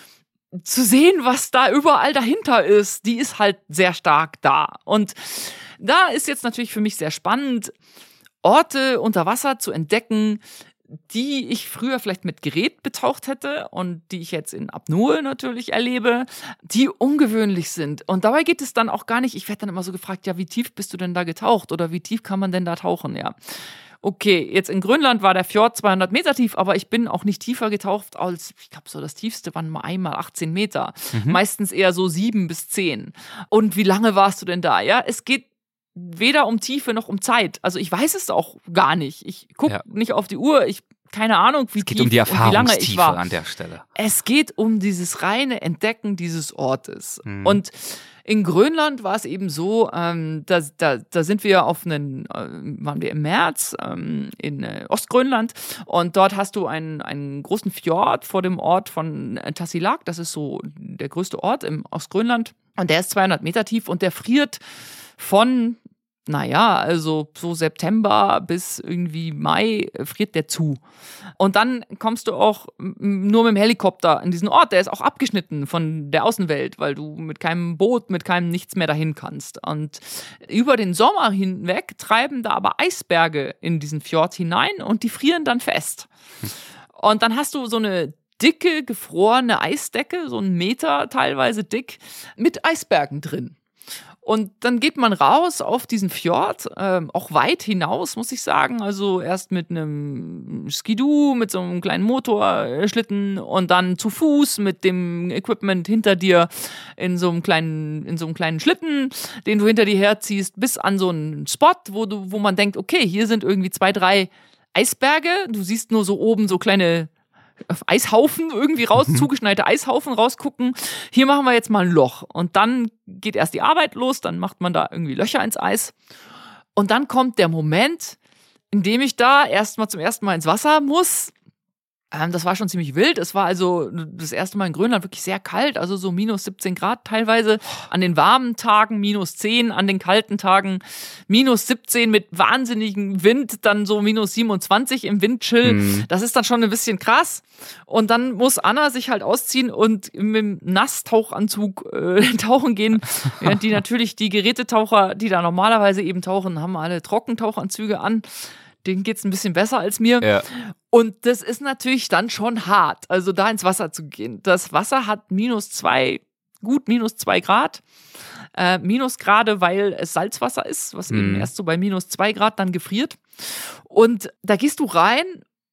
zu sehen, was da überall dahinter ist, die ist halt sehr stark da. Und da ist jetzt natürlich für mich sehr spannend, Orte unter Wasser zu entdecken, die ich früher vielleicht mit Gerät betaucht hätte und die ich jetzt in Apnoe natürlich erlebe, die ungewöhnlich sind. Und dabei geht es dann auch gar nicht, ich werde dann immer so gefragt, ja, wie tief bist du denn da getaucht oder wie tief kann man denn da tauchen, ja. Okay, jetzt in Grönland war der Fjord zweihundert Meter tief, aber ich bin auch nicht tiefer getaucht als, ich glaube, so das tiefste waren mal einmal achtzehn Meter. Mhm. Meistens eher so sieben bis zehn. Und wie lange warst du denn da? Ja, es geht weder um Tiefe noch um Zeit. Also ich weiß es auch gar nicht. Ich gucke ja. nicht auf die Uhr. Ich keine Ahnung, wie es geht tief um die und wie lange ich Erfahrungstiefe war. an der Stelle. Es geht um dieses reine Entdecken dieses Ortes. Mhm. Und in Grönland war es eben so, ähm, da, da, da sind wir auf einen, äh, waren wir im März ähm, in äh, Ostgrönland und dort hast du einen, einen großen Fjord vor dem Ort von äh, Tasiilaq, das ist so der größte Ort im Ostgrönland und der ist zweihundert Meter tief und der friert von, naja, also so September bis irgendwie Mai friert der zu. Und dann kommst du auch nur mit dem Helikopter in diesen Ort. Der ist auch abgeschnitten von der Außenwelt, weil du mit keinem Boot, mit keinem nichts mehr dahin kannst. Und über den Sommer hinweg treiben da aber Eisberge in diesen Fjord hinein und die frieren dann fest. Und dann hast du so eine dicke, gefrorene Eisdecke, so einen Meter teilweise dick, mit Eisbergen drin. Und dann geht man raus auf diesen Fjord, ähm, auch weit hinaus, muss ich sagen. Also erst mit einem Skidoo, mit so einem kleinen Motorschlitten und dann zu Fuß mit dem Equipment hinter dir in so einem kleinen, in so einem kleinen Schlitten, den du hinter dir herziehst, bis an so einen Spot, wo du, wo man denkt, okay, hier sind irgendwie zwei, drei Eisberge. Du siehst nur so oben so kleine Eishaufen irgendwie raus, zugeschneite Eishaufen rausgucken. Hier machen wir jetzt mal ein Loch. Und dann geht erst die Arbeit los, dann macht man da irgendwie Löcher ins Eis. Und dann kommt der Moment, in dem ich da erstmal zum ersten Mal ins Wasser muss. Ähm, das war schon ziemlich wild. Es war also das erste Mal in Grönland wirklich sehr kalt, also so minus siebzehn Grad teilweise. An den warmen Tagen minus zehn, an den kalten Tagen minus siebzehn mit wahnsinnigem Wind, dann so minus siebenundzwanzig im Windchill. Mhm. Das ist dann schon ein bisschen krass. Und dann muss Anna sich halt ausziehen und mit dem Nasstauchanzug äh, tauchen gehen, während die natürlich die Gerätetaucher, die da normalerweise eben tauchen, haben alle Trockentauchanzüge an. Denen geht's ein bisschen besser als mir. Ja. Und das ist natürlich dann schon hart, also da ins Wasser zu gehen. Das Wasser hat minus zwei, gut minus zwei Grad. Äh, Minusgrade, weil es Salzwasser ist, was mm. eben erst so bei minus zwei Grad dann gefriert. Und da gehst du rein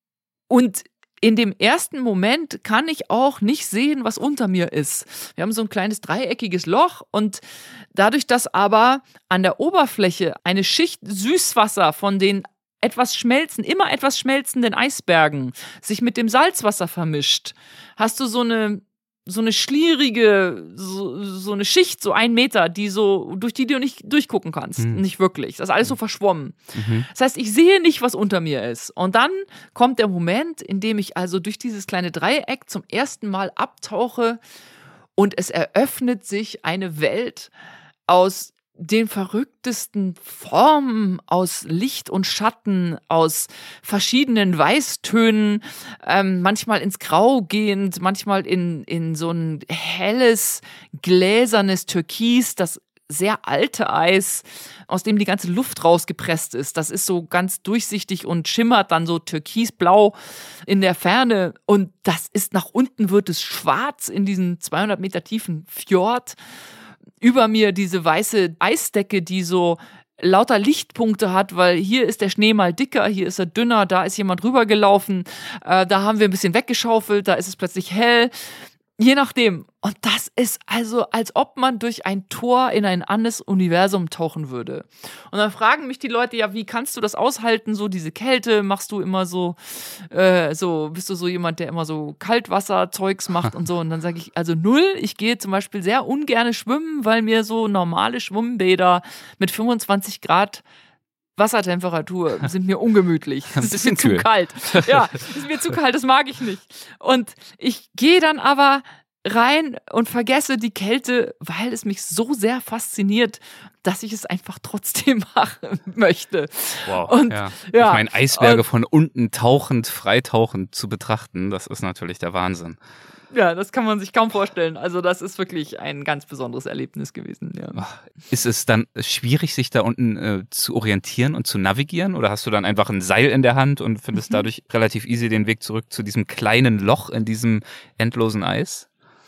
und in dem ersten Moment kann ich auch nicht sehen, was unter mir ist. Wir haben so ein kleines dreieckiges Loch und dadurch, dass aber an der Oberfläche eine Schicht Süßwasser von den etwas schmelzen, immer etwas schmelzenden Eisbergen sich mit dem Salzwasser vermischt, hast du so eine so eine schlierige, so, so eine Schicht, so ein Meter, die so, durch die du nicht durchgucken kannst. Mhm. Nicht wirklich. Das ist alles so verschwommen. Mhm. Das heißt, ich sehe nicht, was unter mir ist. Und dann kommt der Moment, in dem ich also durch dieses kleine Dreieck zum ersten Mal abtauche und es eröffnet sich eine Welt aus den verrücktesten Formen, aus Licht und Schatten, aus verschiedenen Weißtönen, ähm, manchmal ins Grau gehend, manchmal in, in so ein helles, gläsernes Türkis, das sehr alte Eis, aus dem die ganze Luft rausgepresst ist. Das ist so ganz durchsichtig und schimmert dann so türkisblau in der Ferne. Und das ist nach unten, wird es schwarz in diesen zweihundert Meter tiefen Fjord. Über mir diese weiße Eisdecke, die so lauter Lichtpunkte hat, weil hier ist der Schnee mal dicker, hier ist er dünner, da ist jemand rübergelaufen, äh, da haben wir ein bisschen weggeschaufelt, da ist es plötzlich hell. Je nachdem. Und das ist also, als ob man durch ein Tor in ein anderes Universum tauchen würde. Und dann fragen mich die Leute, ja, wie kannst du das aushalten, so diese Kälte? Machst du immer so, äh, so, bist du so jemand, der immer so Kaltwasserzeugs macht und so? Und dann sage ich, also null. Ich gehe zum Beispiel sehr ungern schwimmen, weil mir so normale Schwimmbäder mit fünfundzwanzig Grad Wassertemperatur sind mir ungemütlich. Das ist mir zu kalt. Ja, das ist mir zu kalt, das mag ich nicht. Und ich gehe dann aber rein und vergesse die Kälte, weil es mich so sehr fasziniert, dass ich es einfach trotzdem machen möchte. Wow. Und, ja. Ja. Ich meine, Eisberge und, von unten tauchend, freitauchend zu betrachten, das ist natürlich der Wahnsinn. Ja, das kann man sich kaum vorstellen. Also das ist wirklich ein ganz besonderes Erlebnis gewesen. Ja. Ist es dann schwierig, sich da unten äh, zu orientieren und zu navigieren? Oder hast du dann einfach ein Seil in der Hand und findest mhm. dadurch relativ easy den Weg zurück zu diesem kleinen Loch in diesem endlosen Eis?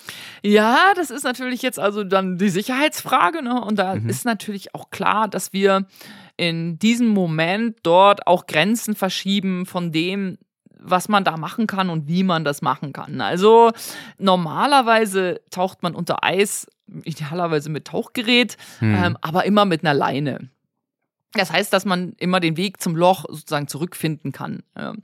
Ja, das ist natürlich jetzt also dann die Sicherheitsfrage, ne? Und da mhm. ist natürlich auch klar, dass wir in diesem Moment dort auch Grenzen verschieben von dem, was man da machen kann und wie man das machen kann. Also normalerweise taucht man unter Eis, idealerweise mit Tauchgerät, hm. ähm, aber immer mit einer Leine. Das heißt, dass man immer den Weg zum Loch sozusagen zurückfinden kann.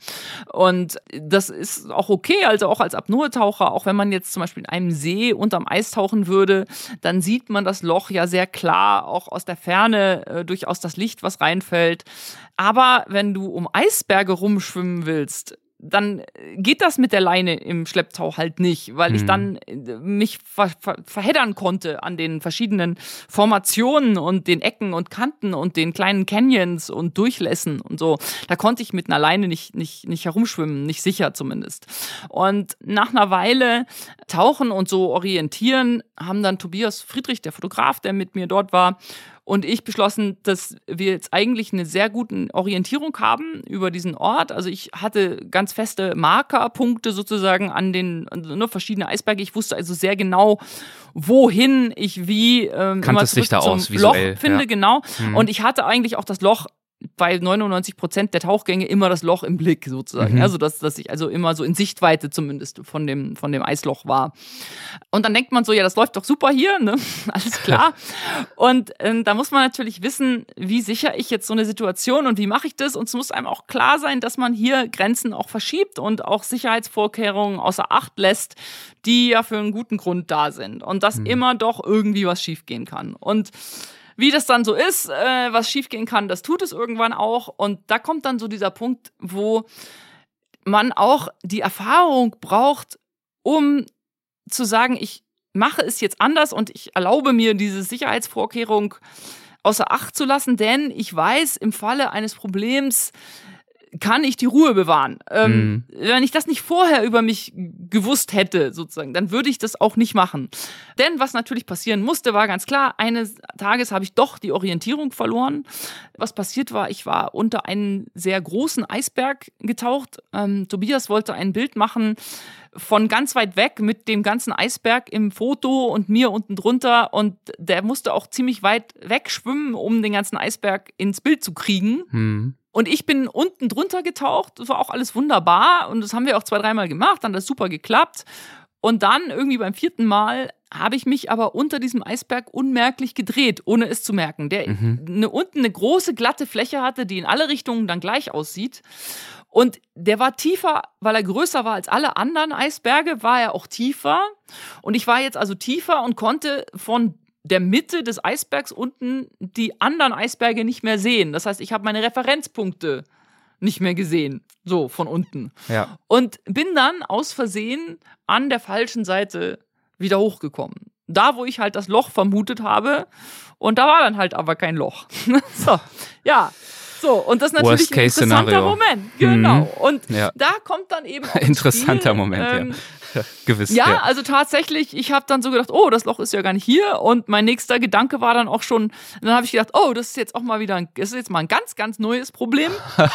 Und das ist auch okay, also auch als Apnoe-Taucher, auch wenn man jetzt zum Beispiel in einem See unterm Eis tauchen würde, dann sieht man das Loch ja sehr klar, auch aus der Ferne, äh, durchaus das Licht, was reinfällt. Aber wenn du um Eisberge rumschwimmen willst, dann geht das mit der Leine im Schlepptau halt nicht, weil ich dann mich ver- ver- verheddern konnte an den verschiedenen Formationen und den Ecken und Kanten und den kleinen Canyons und Durchlässen und so. Da konnte ich mit einer Leine nicht, nicht, nicht herumschwimmen, nicht sicher zumindest. Und nach einer Weile tauchen und so orientieren haben dann Tobias Friedrich, der Fotograf, der mit mir dort war, und ich beschlossen, dass wir jetzt eigentlich eine sehr gute Orientierung haben über diesen Ort. Also ich hatte ganz feste Markerpunkte sozusagen an den ne, verschiedene Eisberge. Ich wusste also sehr genau, wohin ich wie ähm, immer Kanntest dich da zum aus, visuell, Loch finde, ja. genau. Mhm. Und ich hatte eigentlich auch das Loch bei neunundneunzig Prozent der Tauchgänge immer das Loch im Blick sozusagen. Mhm. Also dass, dass ich also immer so in Sichtweite zumindest von dem, von dem Eisloch war. Und dann denkt man so, ja, das läuft doch super hier, ne? Alles klar. Und ähm, da muss man natürlich wissen, wie sichere ich jetzt so eine Situation und wie mache ich das? Und es muss einem auch klar sein, dass man hier Grenzen auch verschiebt und auch Sicherheitsvorkehrungen außer Acht lässt, die ja für einen guten Grund da sind. Und dass mhm. immer doch irgendwie was schiefgehen kann. Und wie das dann so ist, äh, was schiefgehen kann, das tut es irgendwann auch. Und da kommt dann so dieser Punkt, wo man auch die Erfahrung braucht, um zu sagen, ich mache es jetzt anders und ich erlaube mir diese Sicherheitsvorkehrung außer Acht zu lassen, denn ich weiß, im Falle eines Problems kann ich die Ruhe bewahren. Ähm, mhm. Wenn ich das nicht vorher über mich gewusst hätte, sozusagen, dann würde ich das auch nicht machen. Denn was natürlich passieren musste, war ganz klar, eines Tages habe ich doch die Orientierung verloren. Was passiert war, ich war unter einen sehr großen Eisberg getaucht. Ähm, Tobias wollte ein Bild machen von ganz weit weg mit dem ganzen Eisberg im Foto und mir unten drunter. Und der musste auch ziemlich weit wegschwimmen, um den ganzen Eisberg ins Bild zu kriegen. Mhm. Und ich bin unten drunter getaucht, das war auch alles wunderbar und das haben wir auch zwei, dreimal gemacht, dann hat das super geklappt. Und dann irgendwie beim vierten Mal habe ich mich aber unter diesem Eisberg unmerklich gedreht, ohne es zu merken. Der mhm. eine, unten eine große, glatte Fläche hatte, die in alle Richtungen dann gleich aussieht. Und der war tiefer, weil er größer war als alle anderen Eisberge, war er auch tiefer. Und ich war jetzt also tiefer und konnte von der Mitte des Eisbergs unten die anderen Eisberge nicht mehr sehen. Das heißt, ich habe meine Referenzpunkte nicht mehr gesehen, so von unten. Ja. Und bin dann aus Versehen an der falschen Seite wieder hochgekommen. Da, wo ich halt das Loch vermutet habe. Und da war dann halt aber kein Loch. So, ja. So, und das ist natürlich ein interessanter Moment. Genau. Und ja. da kommt dann eben auch interessanter Spiel, Moment, ähm, ja. Gewiss. Ja, ja, also tatsächlich, ich habe dann so gedacht, oh, das Loch ist ja gar nicht hier. Und mein nächster Gedanke war dann auch schon, dann habe ich gedacht, oh, das ist jetzt auch mal wieder, ein, das ist jetzt mal ein ganz, ganz neues Problem.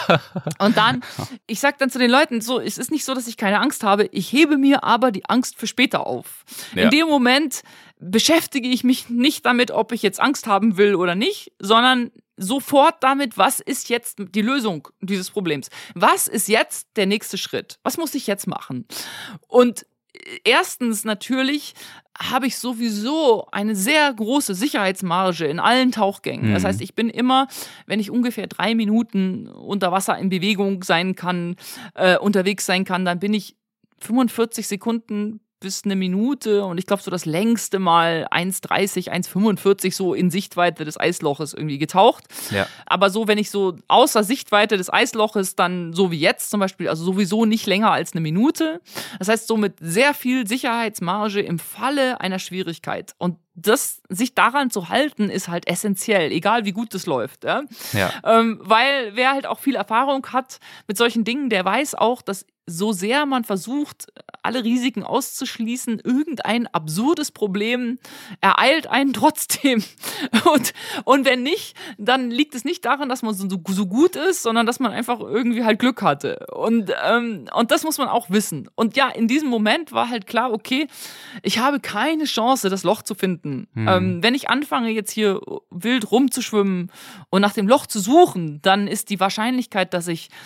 Und dann, ich sag dann zu den Leuten, so, es ist nicht so, dass ich keine Angst habe, ich hebe mir aber die Angst für später auf. Ja. In dem Moment beschäftige ich mich nicht damit, ob ich jetzt Angst haben will oder nicht, sondern sofort damit, was ist jetzt die Lösung dieses Problems? Was ist jetzt der nächste Schritt? Was muss ich jetzt machen? Und erstens natürlich habe ich sowieso eine sehr große Sicherheitsmarge in allen Tauchgängen. Das heißt, ich bin immer, wenn ich ungefähr drei Minuten unter Wasser in Bewegung sein kann, äh, unterwegs sein kann, dann bin ich fünfundvierzig Sekunden bis eine Minute und ich glaube so das längste Mal eins dreißig, eins fünfundvierzig so in Sichtweite des Eisloches irgendwie getaucht. Ja. Aber so, wenn ich so außer Sichtweite des Eisloches dann so wie jetzt zum Beispiel, also sowieso nicht länger als eine Minute. Das heißt so mit sehr viel Sicherheitsmarge im Falle einer Schwierigkeit. Und das, sich daran zu halten, ist halt essentiell, egal wie gut es läuft. Ja? Ja. Ähm, weil wer halt auch viel Erfahrung hat mit solchen Dingen, der weiß auch, dass so sehr man versucht, alle Risiken auszuschließen, irgendein absurdes Problem ereilt einen trotzdem. Und, und wenn nicht, dann liegt es nicht daran, dass man so, so gut ist, sondern dass man einfach irgendwie halt Glück hatte. Und, ähm, und das muss man auch wissen. Und ja, in diesem Moment war halt klar, okay, ich habe keine Chance, das Loch zu finden. Hm. Ähm, wenn ich anfange, jetzt hier wild rumzuschwimmen und nach dem Loch zu suchen, dann ist die Wahrscheinlichkeit, dass ich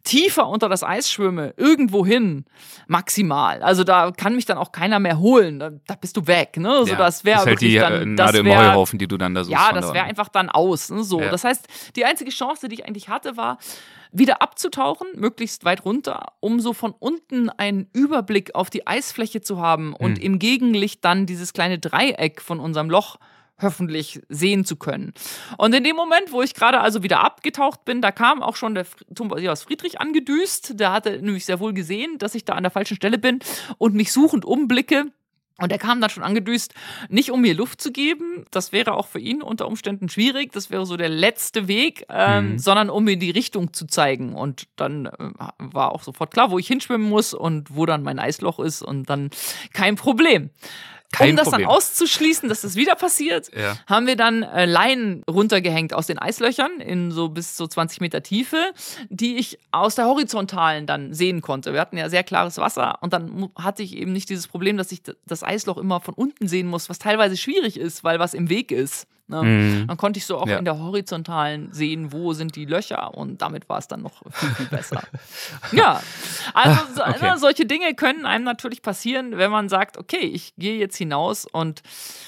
tiefer unter das Eis schwimme, irgendwo hin, maximal. Also da kann mich dann auch keiner mehr holen. Da, da bist du weg. Ne? Also ja, das wäre halt wirklich die, dann. Das Nadel im Heuhaufen, die du dann da suchst. Ja, das wäre einfach dann aus. Ne? So. Ja. Das heißt, die einzige Chance, die ich eigentlich hatte, war, wieder abzutauchen, möglichst weit runter, um so von unten einen Überblick auf die Eisfläche zu haben und hm. im Gegenlicht dann dieses kleine Dreieck von unserem Loch hoffentlich sehen zu können. Und in dem Moment, wo ich gerade also wieder abgetaucht bin, da kam auch schon der Thomas Friedrich angedüst. Der hatte nämlich sehr wohl gesehen, dass ich da an der falschen Stelle bin und mich suchend umblicke. Und er kam dann schon angedüst, nicht um mir Luft zu geben, das wäre auch für ihn unter Umständen schwierig, das wäre so der letzte Weg, ähm, mhm. sondern um mir die Richtung zu zeigen. Und dann äh, war auch sofort klar, wo ich hinschwimmen muss und wo dann mein Eisloch ist und dann kein Problem. Kein um das Problem. dann auszuschließen, dass das wieder passiert, ja. haben wir dann äh, Leinen runtergehängt aus den Eislöchern in so bis zu zwanzig Meter Tiefe, die ich aus der Horizontalen dann sehen konnte. Wir hatten ja sehr klares Wasser und dann hatte ich eben nicht dieses Problem, dass ich das Eisloch immer von unten sehen muss, was teilweise schwierig ist, weil was im Weg ist. Ne? Mhm. Dann konnte ich so auch ja. in der Horizontalen sehen, wo sind die Löcher und damit war es dann noch viel, viel besser. Ja, also so, okay. ne, solche Dinge können einem natürlich passieren, wenn man sagt, okay, ich gehe jetzt hinaus und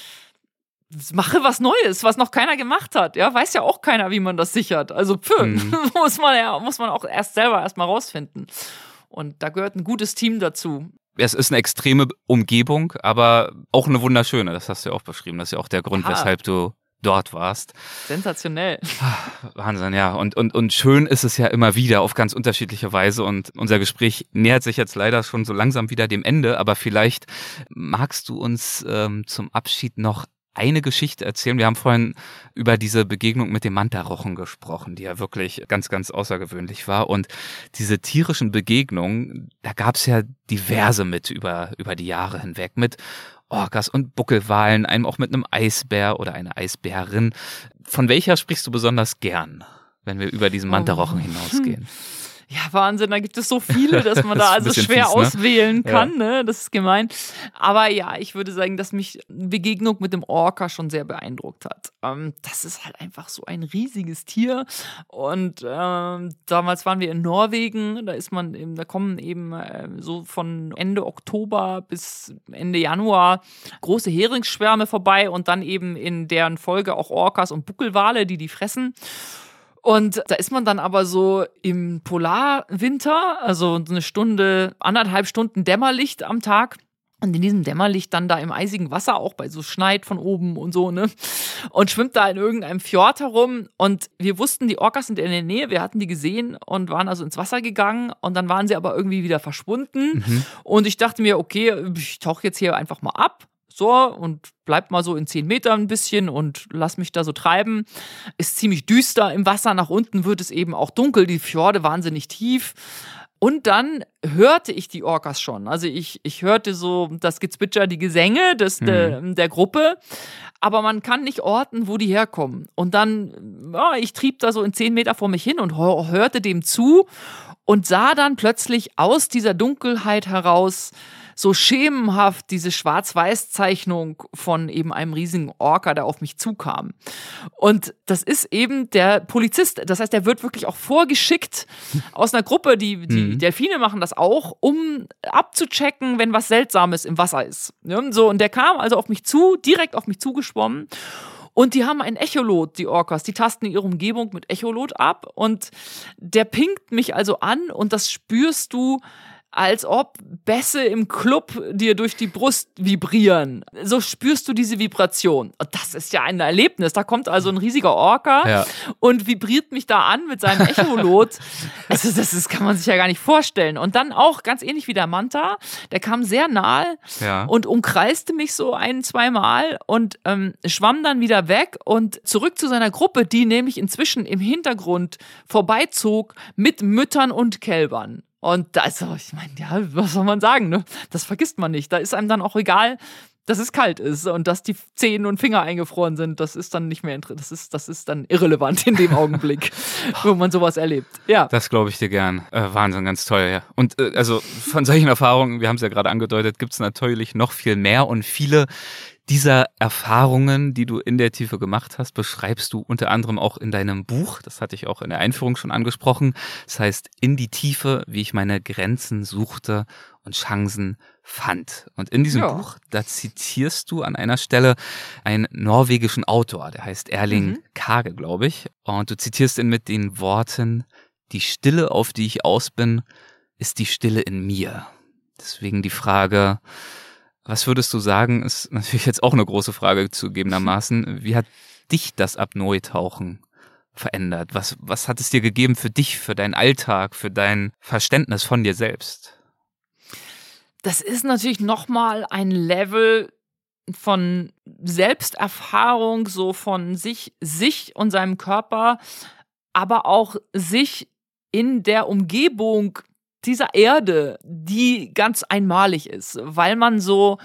mache was Neues, was noch keiner gemacht hat. Ja, weiß ja auch keiner, wie man das sichert. Also pff, mhm. muss man ja muss man auch erst selber erstmal rausfinden. Und da gehört ein gutes Team dazu. Es ist eine extreme Umgebung, aber auch eine wunderschöne. Das hast du ja auch beschrieben. Das ist ja auch der Grund, ja. weshalb du dort warst. Sensationell. Wahnsinn, ja. Und, und, und schön ist es ja immer wieder auf ganz unterschiedliche Weise. Und unser Gespräch nähert sich jetzt leider schon so langsam wieder dem Ende. Aber vielleicht magst du uns ähm, zum Abschied noch eine Geschichte erzählen. Wir haben vorhin über diese Begegnung mit dem Mantarochen gesprochen, die ja wirklich ganz, ganz außergewöhnlich war. Und diese tierischen Begegnungen, da gab es ja diverse mit über, über die Jahre hinweg. Mit Orcas und Buckelwalen, einem auch mit einem Eisbär oder einer Eisbärin. Von welcher sprichst du besonders gern, wenn wir über diesen Mantarochen oh. hinausgehen? Ja, Wahnsinn, da gibt es so viele, dass man da also schwer fies, ne? auswählen kann, ja. ne? Das ist gemein. Aber ja, ich würde sagen, dass mich eine Begegnung mit dem Orca schon sehr beeindruckt hat. Ähm, das ist halt einfach so ein riesiges Tier. Und ähm, damals waren wir in Norwegen, da ist man eben, da kommen eben äh, so von Ende Oktober bis Ende Januar große Heringsschwärme vorbei und dann eben in deren Folge auch Orcas und Buckelwale, die die fressen. Und da ist man dann aber so im Polarwinter, also eine Stunde, anderthalb Stunden Dämmerlicht am Tag. Und in diesem Dämmerlicht dann da im eisigen Wasser, auch bei so Schneid von oben und so, ne? Und schwimmt da in irgendeinem Fjord herum. Und wir wussten, die Orcas sind in der Nähe, wir hatten die gesehen und waren also ins Wasser gegangen. Und dann waren sie aber irgendwie wieder verschwunden. Mhm. Und ich dachte mir, okay, ich tauche jetzt hier einfach mal ab. So, und bleib mal so in zehn Metern ein bisschen und lass mich da so treiben. Ist ziemlich düster im Wasser, nach unten wird es eben auch dunkel, die Fjorde wahnsinnig tief. Und dann hörte ich die Orcas schon. Also ich, ich hörte so das Gezwitscher, die Gesänge des, mhm. der, der Gruppe, aber man kann nicht orten, wo die herkommen. Und dann, ja, ich trieb da so in zehn Meter vor mich hin und hörte dem zu und sah dann plötzlich aus dieser Dunkelheit heraus so schemenhaft diese Schwarz-Weiß-Zeichnung von eben einem riesigen Orca, der auf mich zukam. Und das ist eben der Polizist. Das heißt, der wird wirklich auch vorgeschickt aus einer Gruppe, die, die mhm. Delfine machen das auch, um abzuchecken, wenn was Seltsames im Wasser ist. Ja, so, und der kam also auf mich zu, direkt auf mich zugeschwommen. Und die haben ein Echolot, die Orcas. Die tasten ihre Umgebung mit Echolot ab. Und der pinkt mich also an und das spürst du, als ob Bässe im Club dir durch die Brust vibrieren. So spürst du diese Vibration. Und das ist ja ein Erlebnis. Da kommt also ein riesiger Orca ja. und vibriert mich da an mit seinem Echolot. Also das, das kann man sich ja gar nicht vorstellen. Und dann auch ganz ähnlich wie der Manta, der kam sehr nahe ja. und umkreiste mich so ein, zwei Mal und ähm, schwamm dann wieder weg und zurück zu seiner Gruppe, die nämlich inzwischen im Hintergrund vorbeizog mit Müttern und Kälbern. Und da ist, ich meine, ja, was soll man sagen, ne? Das vergisst man nicht. Da ist einem dann auch egal, dass es kalt ist und dass die Zehen und Finger eingefroren sind. Das ist dann nicht mehr, das ist, das ist dann irrelevant in dem Augenblick, wo man sowas erlebt. Ja. Das glaube ich dir gern. Äh, Wahnsinn, ganz toll, ja. Und äh, also von solchen Erfahrungen, wir haben es ja gerade angedeutet, gibt es natürlich noch viel mehr und viele, dieser Erfahrungen, die du in der Tiefe gemacht hast, beschreibst du unter anderem auch in deinem Buch. Das hatte ich auch in der Einführung schon angesprochen. Das heißt, in die Tiefe, wie ich meine Grenzen suchte und Chancen fand. Und in diesem ja. Buch, da zitierst du an einer Stelle einen norwegischen Autor, der heißt Erling mhm. Kage, glaube ich. Und du zitierst ihn mit den Worten: Die Stille, auf die ich aus bin, ist die Stille in mir. Deswegen die Frage: Was würdest du sagen, ist natürlich jetzt auch eine große Frage zugegebenermaßen. Wie hat dich das Apnoe-Tauchen verändert? Was, was hat es dir gegeben für dich, für deinen Alltag, für dein Verständnis von dir selbst? Das ist natürlich nochmal ein Level von Selbsterfahrung, so von sich, sich und seinem Körper, aber auch sich in der Umgebung dieser Erde, die ganz einmalig ist, weil man so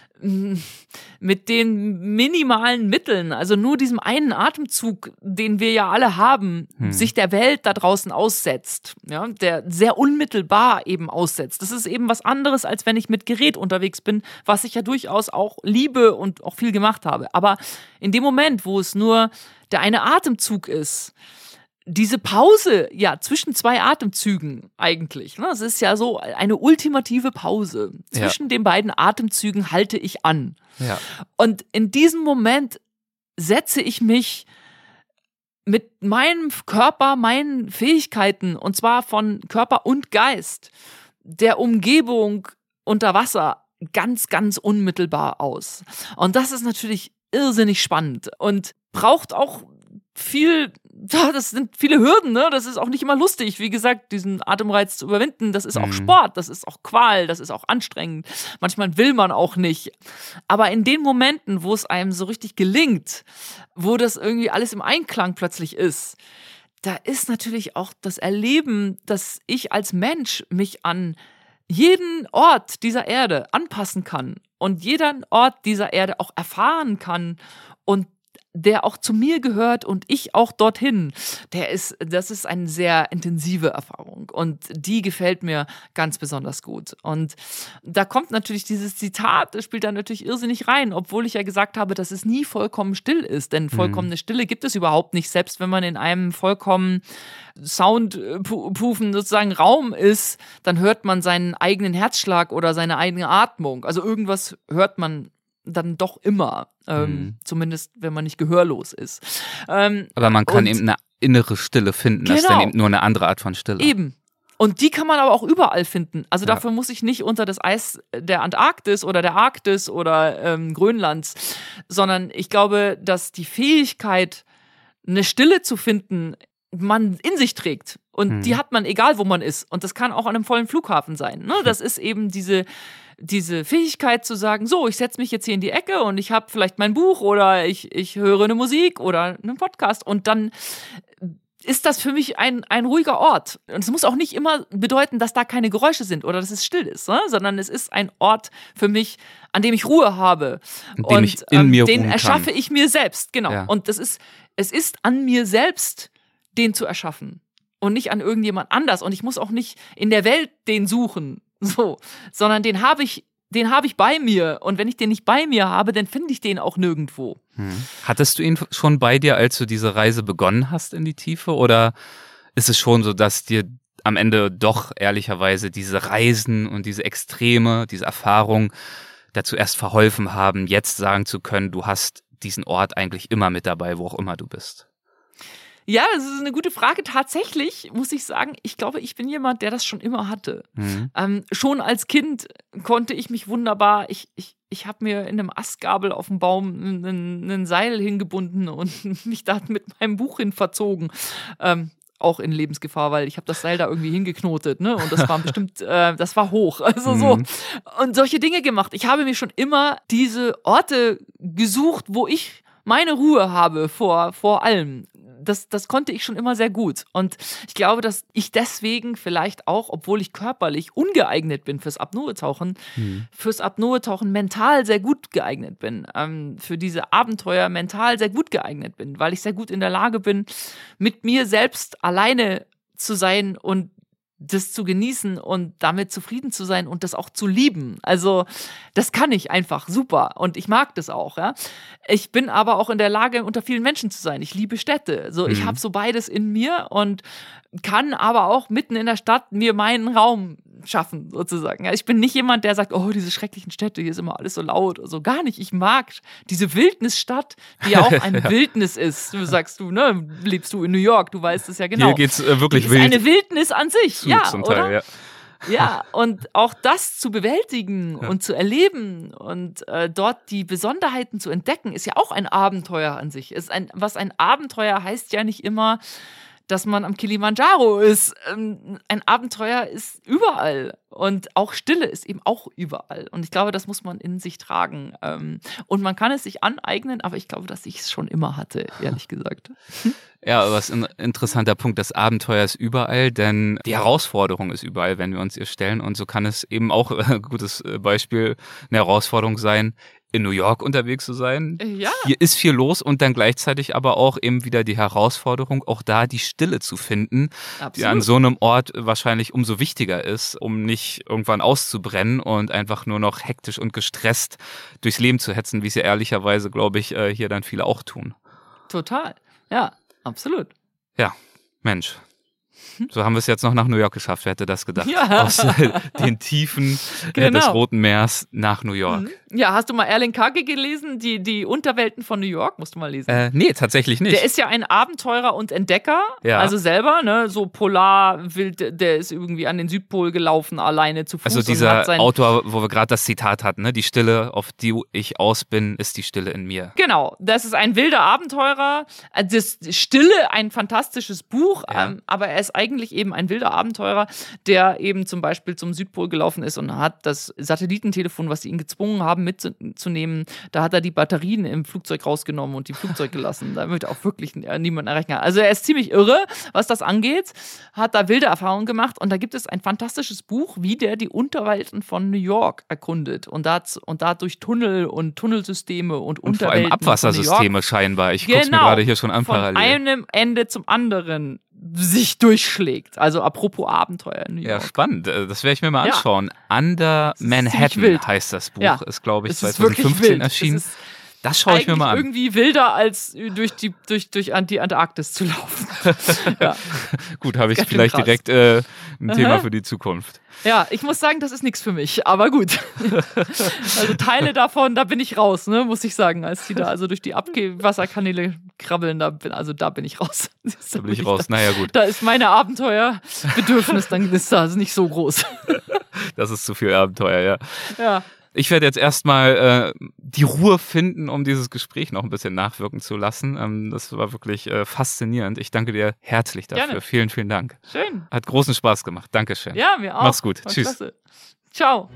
mit den minimalen Mitteln, also nur diesem einen Atemzug, den wir ja alle haben, hm. sich der Welt da draußen aussetzt, ja, der sehr unmittelbar eben aussetzt. Das ist eben was anderes, als wenn ich mit Gerät unterwegs bin, was ich ja durchaus auch liebe und auch viel gemacht habe. Aber in dem Moment, wo es nur der eine Atemzug ist, diese Pause, ja, zwischen zwei Atemzügen eigentlich, ne, es ist ja so eine ultimative Pause. Zwischen ja. den beiden Atemzügen halte ich an. Ja. Und in diesem Moment setze ich mich mit meinem Körper, meinen Fähigkeiten, und zwar von Körper und Geist, der Umgebung unter Wasser ganz, ganz unmittelbar aus. Und das ist natürlich irrsinnig spannend und braucht auch viel, ja, das sind viele Hürden, ne? Das ist auch nicht immer lustig. Wie gesagt, diesen Atemreiz zu überwinden, das ist auch mhm. Sport, das ist auch Qual, das ist auch anstrengend. Manchmal will man auch nicht. Aber in den Momenten, wo es einem so richtig gelingt, wo das irgendwie alles im Einklang plötzlich ist, da ist natürlich auch das Erleben, dass ich als Mensch mich an jeden Ort dieser Erde anpassen kann und jeden Ort dieser Erde auch erfahren kann und der auch zu mir gehört und ich auch dorthin, der ist, das ist eine sehr intensive Erfahrung und die gefällt mir ganz besonders gut. Und da kommt natürlich dieses Zitat, das spielt da natürlich irrsinnig rein, obwohl ich ja gesagt habe, dass es nie vollkommen still ist, denn vollkommene Stille gibt es überhaupt nicht, selbst wenn man in einem vollkommen soundproofen sozusagen Raum ist, dann hört man seinen eigenen Herzschlag oder seine eigene Atmung, also irgendwas hört man dann doch immer, ähm, mhm. zumindest wenn man nicht gehörlos ist. Ähm, aber man kann eben eine innere Stille finden, genau. Das ist dann eben nur eine andere Art von Stille. Eben. Und die kann man aber auch überall finden. Also ja. dafür muss ich nicht unter das Eis der Antarktis oder der Arktis oder ähm, Grönlands, sondern ich glaube, dass die Fähigkeit, eine Stille zu finden, man in sich trägt. Und hm. die hat man, egal wo man ist. Und das kann auch an einem vollen Flughafen sein. Ne? Das ist eben diese, diese Fähigkeit zu sagen, so, ich setze mich jetzt hier in die Ecke und ich habe vielleicht mein Buch oder ich, ich höre eine Musik oder einen Podcast. Und dann ist das für mich ein, ein ruhiger Ort. Und es muss auch nicht immer bedeuten, dass da keine Geräusche sind oder dass es still ist, ne? Sondern es ist ein Ort für mich, an dem ich Ruhe habe. In dem und ich in ähm, mir den ruhen erschaffe kann. ich mir selbst, genau. Ja. Und das ist, es ist an mir selbst, den zu erschaffen. Und nicht an irgendjemand anders. Und ich muss auch nicht in der Welt den suchen, so, sondern den habe ich, den habe ich bei mir. Und wenn ich den nicht bei mir habe, dann finde ich den auch nirgendwo. Hm. Hattest du ihn schon bei dir, als du diese Reise begonnen hast in die Tiefe? Oder ist es schon so, dass dir am Ende doch ehrlicherweise diese Reisen und diese Extreme, diese Erfahrung dazu erst verholfen haben, jetzt sagen zu können, du hast diesen Ort eigentlich immer mit dabei, wo auch immer du bist? Ja, das ist eine gute Frage. Tatsächlich muss ich sagen, ich glaube, ich bin jemand, der das schon immer hatte. Mhm. Ähm, schon als Kind konnte ich mich wunderbar, ich, ich, ich habe mir in einem Astgabel auf dem Baum ein Seil hingebunden und mich da mit meinem Buch hin verzogen. Ähm, auch in Lebensgefahr, weil ich habe das Seil da irgendwie hingeknotet, ne? Und das war bestimmt, äh, das war hoch. Also so. Mhm. Und solche Dinge gemacht. Ich habe mir schon immer diese Orte gesucht, wo ich meine Ruhe habe vor, vor allem. Das, das konnte ich schon immer sehr gut. Und ich glaube, dass ich deswegen vielleicht auch, obwohl ich körperlich ungeeignet bin fürs Apnoe-Tauchen, mhm. fürs Apnoe-Tauchen mental sehr gut geeignet bin. Ähm, für diese Abenteuer mental sehr gut geeignet bin, weil ich sehr gut in der Lage bin, mit mir selbst alleine zu sein und das zu genießen und damit zufrieden zu sein und das auch zu lieben. Also das kann ich einfach super und ich mag das auch. Ja? Ich bin aber auch in der Lage, unter vielen Menschen zu sein. Ich liebe Städte. So, ich Mhm. habe so beides in mir und kann aber auch mitten in der Stadt mir meinen Raum schaffen, sozusagen. Ja, ich bin nicht jemand, der sagt, oh, diese schrecklichen Städte, hier ist immer alles so laut. Also gar nicht. Ich mag diese Wildnisstadt, die ja auch eine Wildnis ist. Du sagst du, ne, lebst du in New York, du weißt es ja genau. Hier geht's äh, wirklich die ist wild eine Wildnis an sich, zu, ja, zum Teil, oder? ja. Ja, und auch das zu bewältigen Ja. und zu erleben und äh, dort die Besonderheiten zu entdecken, ist ja auch ein Abenteuer an sich. Ist ein, was ein Abenteuer heißt ja nicht immer, dass man am Kilimanjaro ist. Ähm, ein Abenteuer ist überall. Und auch Stille ist eben auch überall. Und ich glaube, das muss man in sich tragen. Ähm, und man kann es sich aneignen, aber ich glaube, dass ich es schon immer hatte, ehrlich gesagt. Ja, aber es ist ein interessanter Punkt. Das Abenteuer ist überall, denn die Herausforderung ist überall, wenn wir uns ihr stellen. Und so kann es eben auch, ein gutes Beispiel, eine Herausforderung sein, in New York unterwegs zu sein. Ja. Hier ist viel los und dann gleichzeitig aber auch eben wieder die Herausforderung, auch da die Stille zu finden, Absolut. die an so einem Ort wahrscheinlich umso wichtiger ist, um nicht irgendwann auszubrennen und einfach nur noch hektisch und gestresst durchs Leben zu hetzen, wie es ja ehrlicherweise, glaube ich, hier dann viele auch tun. Total. Ja, absolut. Ja, Mensch. So haben wir es jetzt noch nach New York geschafft. Wer hätte das gedacht? Ja. Aus äh, den Tiefen äh, Genau. des Roten Meers nach New York. Ja, hast du mal Erling Kagge gelesen? Die, die Unterwelten von New York, musst du mal lesen. Äh, nee, tatsächlich nicht. Der ist ja ein Abenteurer und Entdecker, Ja. also selber, ne, so Polarwild, der ist irgendwie an den Südpol gelaufen, alleine zu Fuß. also und dieser hat sein Autor, wo wir gerade das Zitat hatten, ne? Die Stille, auf die ich aus bin, ist die Stille in mir. Genau, das ist ein wilder Abenteurer. Das Stille, ein fantastisches Buch, Ja. ähm, aber er ist eigentlich eben ein wilder Abenteurer, der eben zum Beispiel zum Südpol gelaufen ist und hat das Satellitentelefon, was sie ihn gezwungen haben mitzunehmen, da hat er die Batterien im Flugzeug rausgenommen und die Flugzeug gelassen, damit auch wirklich niemand erreichen kann. Also er ist ziemlich irre, was das angeht, hat da wilde Erfahrungen gemacht und da gibt es ein fantastisches Buch, wie der die Unterwelten von New York erkundet und da, und da durch Tunnel und Tunnelsysteme und, Und vor allem Unterwelten von New Abwassersysteme York scheinbar. Ich guck's mir Genau. gerade hier schon an von parallel. einem Ende zum anderen sich durchschlägt. Also apropos Abenteuer in New Ja, York. spannend. Äh, Das werde ich mir mal Ja. anschauen. Under ist ziemlich Manhattan wild. heißt das Buch. Ja. Ist, glaube ich, Es ist wirklich zweitausendfünfzehn wild. erschienen. Es ist Das schaue ich mir eigentlich mal an. irgendwie wilder, als durch die, durch, durch die Antarktis zu laufen. ja. Gut, habe ich Ganz schön vielleicht krass. direkt äh, ein Aha. Thema für die Zukunft. ja, ich muss sagen, das ist nichts für mich, aber gut. also Teile davon, da bin ich raus, ne, muss ich sagen, als die da also durch die Abwasserkanäle krabbeln, da bin, also da bin ich raus. Da bin ich raus. Naja, gut. Da ist meine Abenteuerbedürfnis dann ist da nicht so groß. Das ist zu viel Abenteuer, ja. ja. Ich werde jetzt erstmal äh, die Ruhe finden, um dieses Gespräch noch ein bisschen nachwirken zu lassen. Ähm, das war wirklich äh, faszinierend. Ich danke dir herzlich dafür. Gerne. Vielen, vielen Dank. Schön. Hat großen Spaß gemacht. Dankeschön. Ja, mir auch. Mach's gut. War Tschüss. Klasse. Ciao.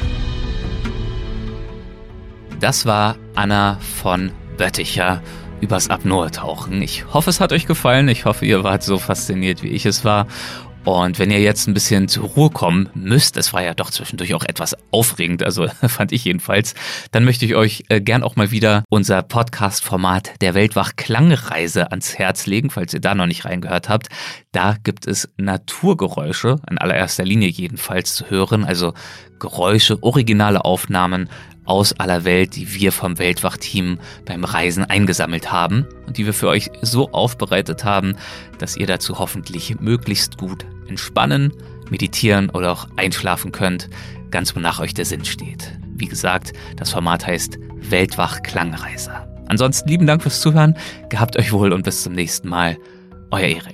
Das war Anna von Bötticher übers Apnoe-Tauchen. Ich hoffe, es hat euch gefallen. Ich hoffe, ihr wart so fasziniert, wie ich es war. Und wenn ihr jetzt ein bisschen zur Ruhe kommen müsst, es war ja doch zwischendurch auch etwas aufregend, also fand ich jedenfalls, dann möchte ich euch äh, gern auch mal wieder unser Podcast-Format der Weltwach-Klangreise ans Herz legen, falls ihr da noch nicht reingehört habt. Da gibt es Naturgeräusche, in allererster Linie jedenfalls zu hören, also Geräusche, originale Aufnahmen aus aller Welt, die wir vom Weltwach-Team beim Reisen eingesammelt haben und die wir für euch so aufbereitet haben, dass ihr dazu hoffentlich möglichst gut entspannen, meditieren oder auch einschlafen könnt, ganz wonach euch der Sinn steht. Wie gesagt, das Format heißt Weltwach-Klangreise. Ansonsten lieben Dank fürs Zuhören, gehabt euch wohl und bis zum nächsten Mal. Euer Erik.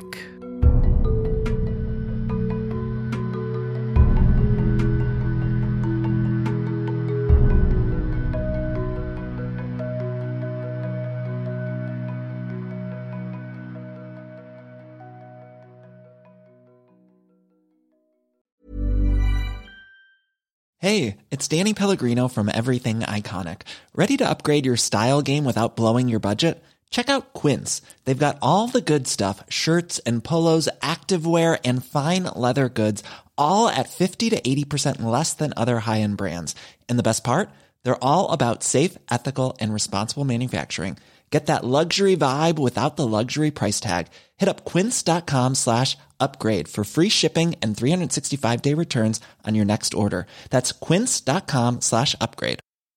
Hey, it's Danny Pellegrino from Everything Iconic. Ready to upgrade your style game without blowing your budget? Check out Quince. They've got all the good stuff, shirts and polos, activewear, and fine leather goods, all at fifty to eighty percent less than other high-end brands. And the best part? They're all about safe, ethical, and responsible manufacturing. Get that luxury vibe without the luxury price tag. Hit up quince.com slash upgrade for free shipping and three sixty-five day returns on your next order. That's quince.com slash upgrade.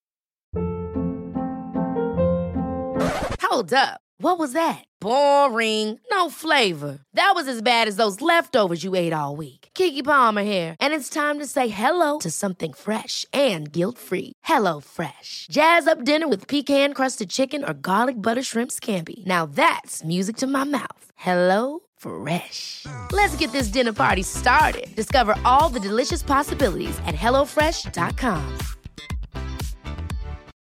Hold up. What was that? Boring. No flavor. That was as bad as those leftovers you ate all week. Keke Palmer here, and it's time to say hello to something fresh and guilt-free. Hello Fresh. Jazz up dinner with pecan-crusted chicken or garlic butter shrimp scampi. Now that's music to my mouth. Hello Fresh. Let's get this dinner party started. Discover all the delicious possibilities at hello fresh dot com.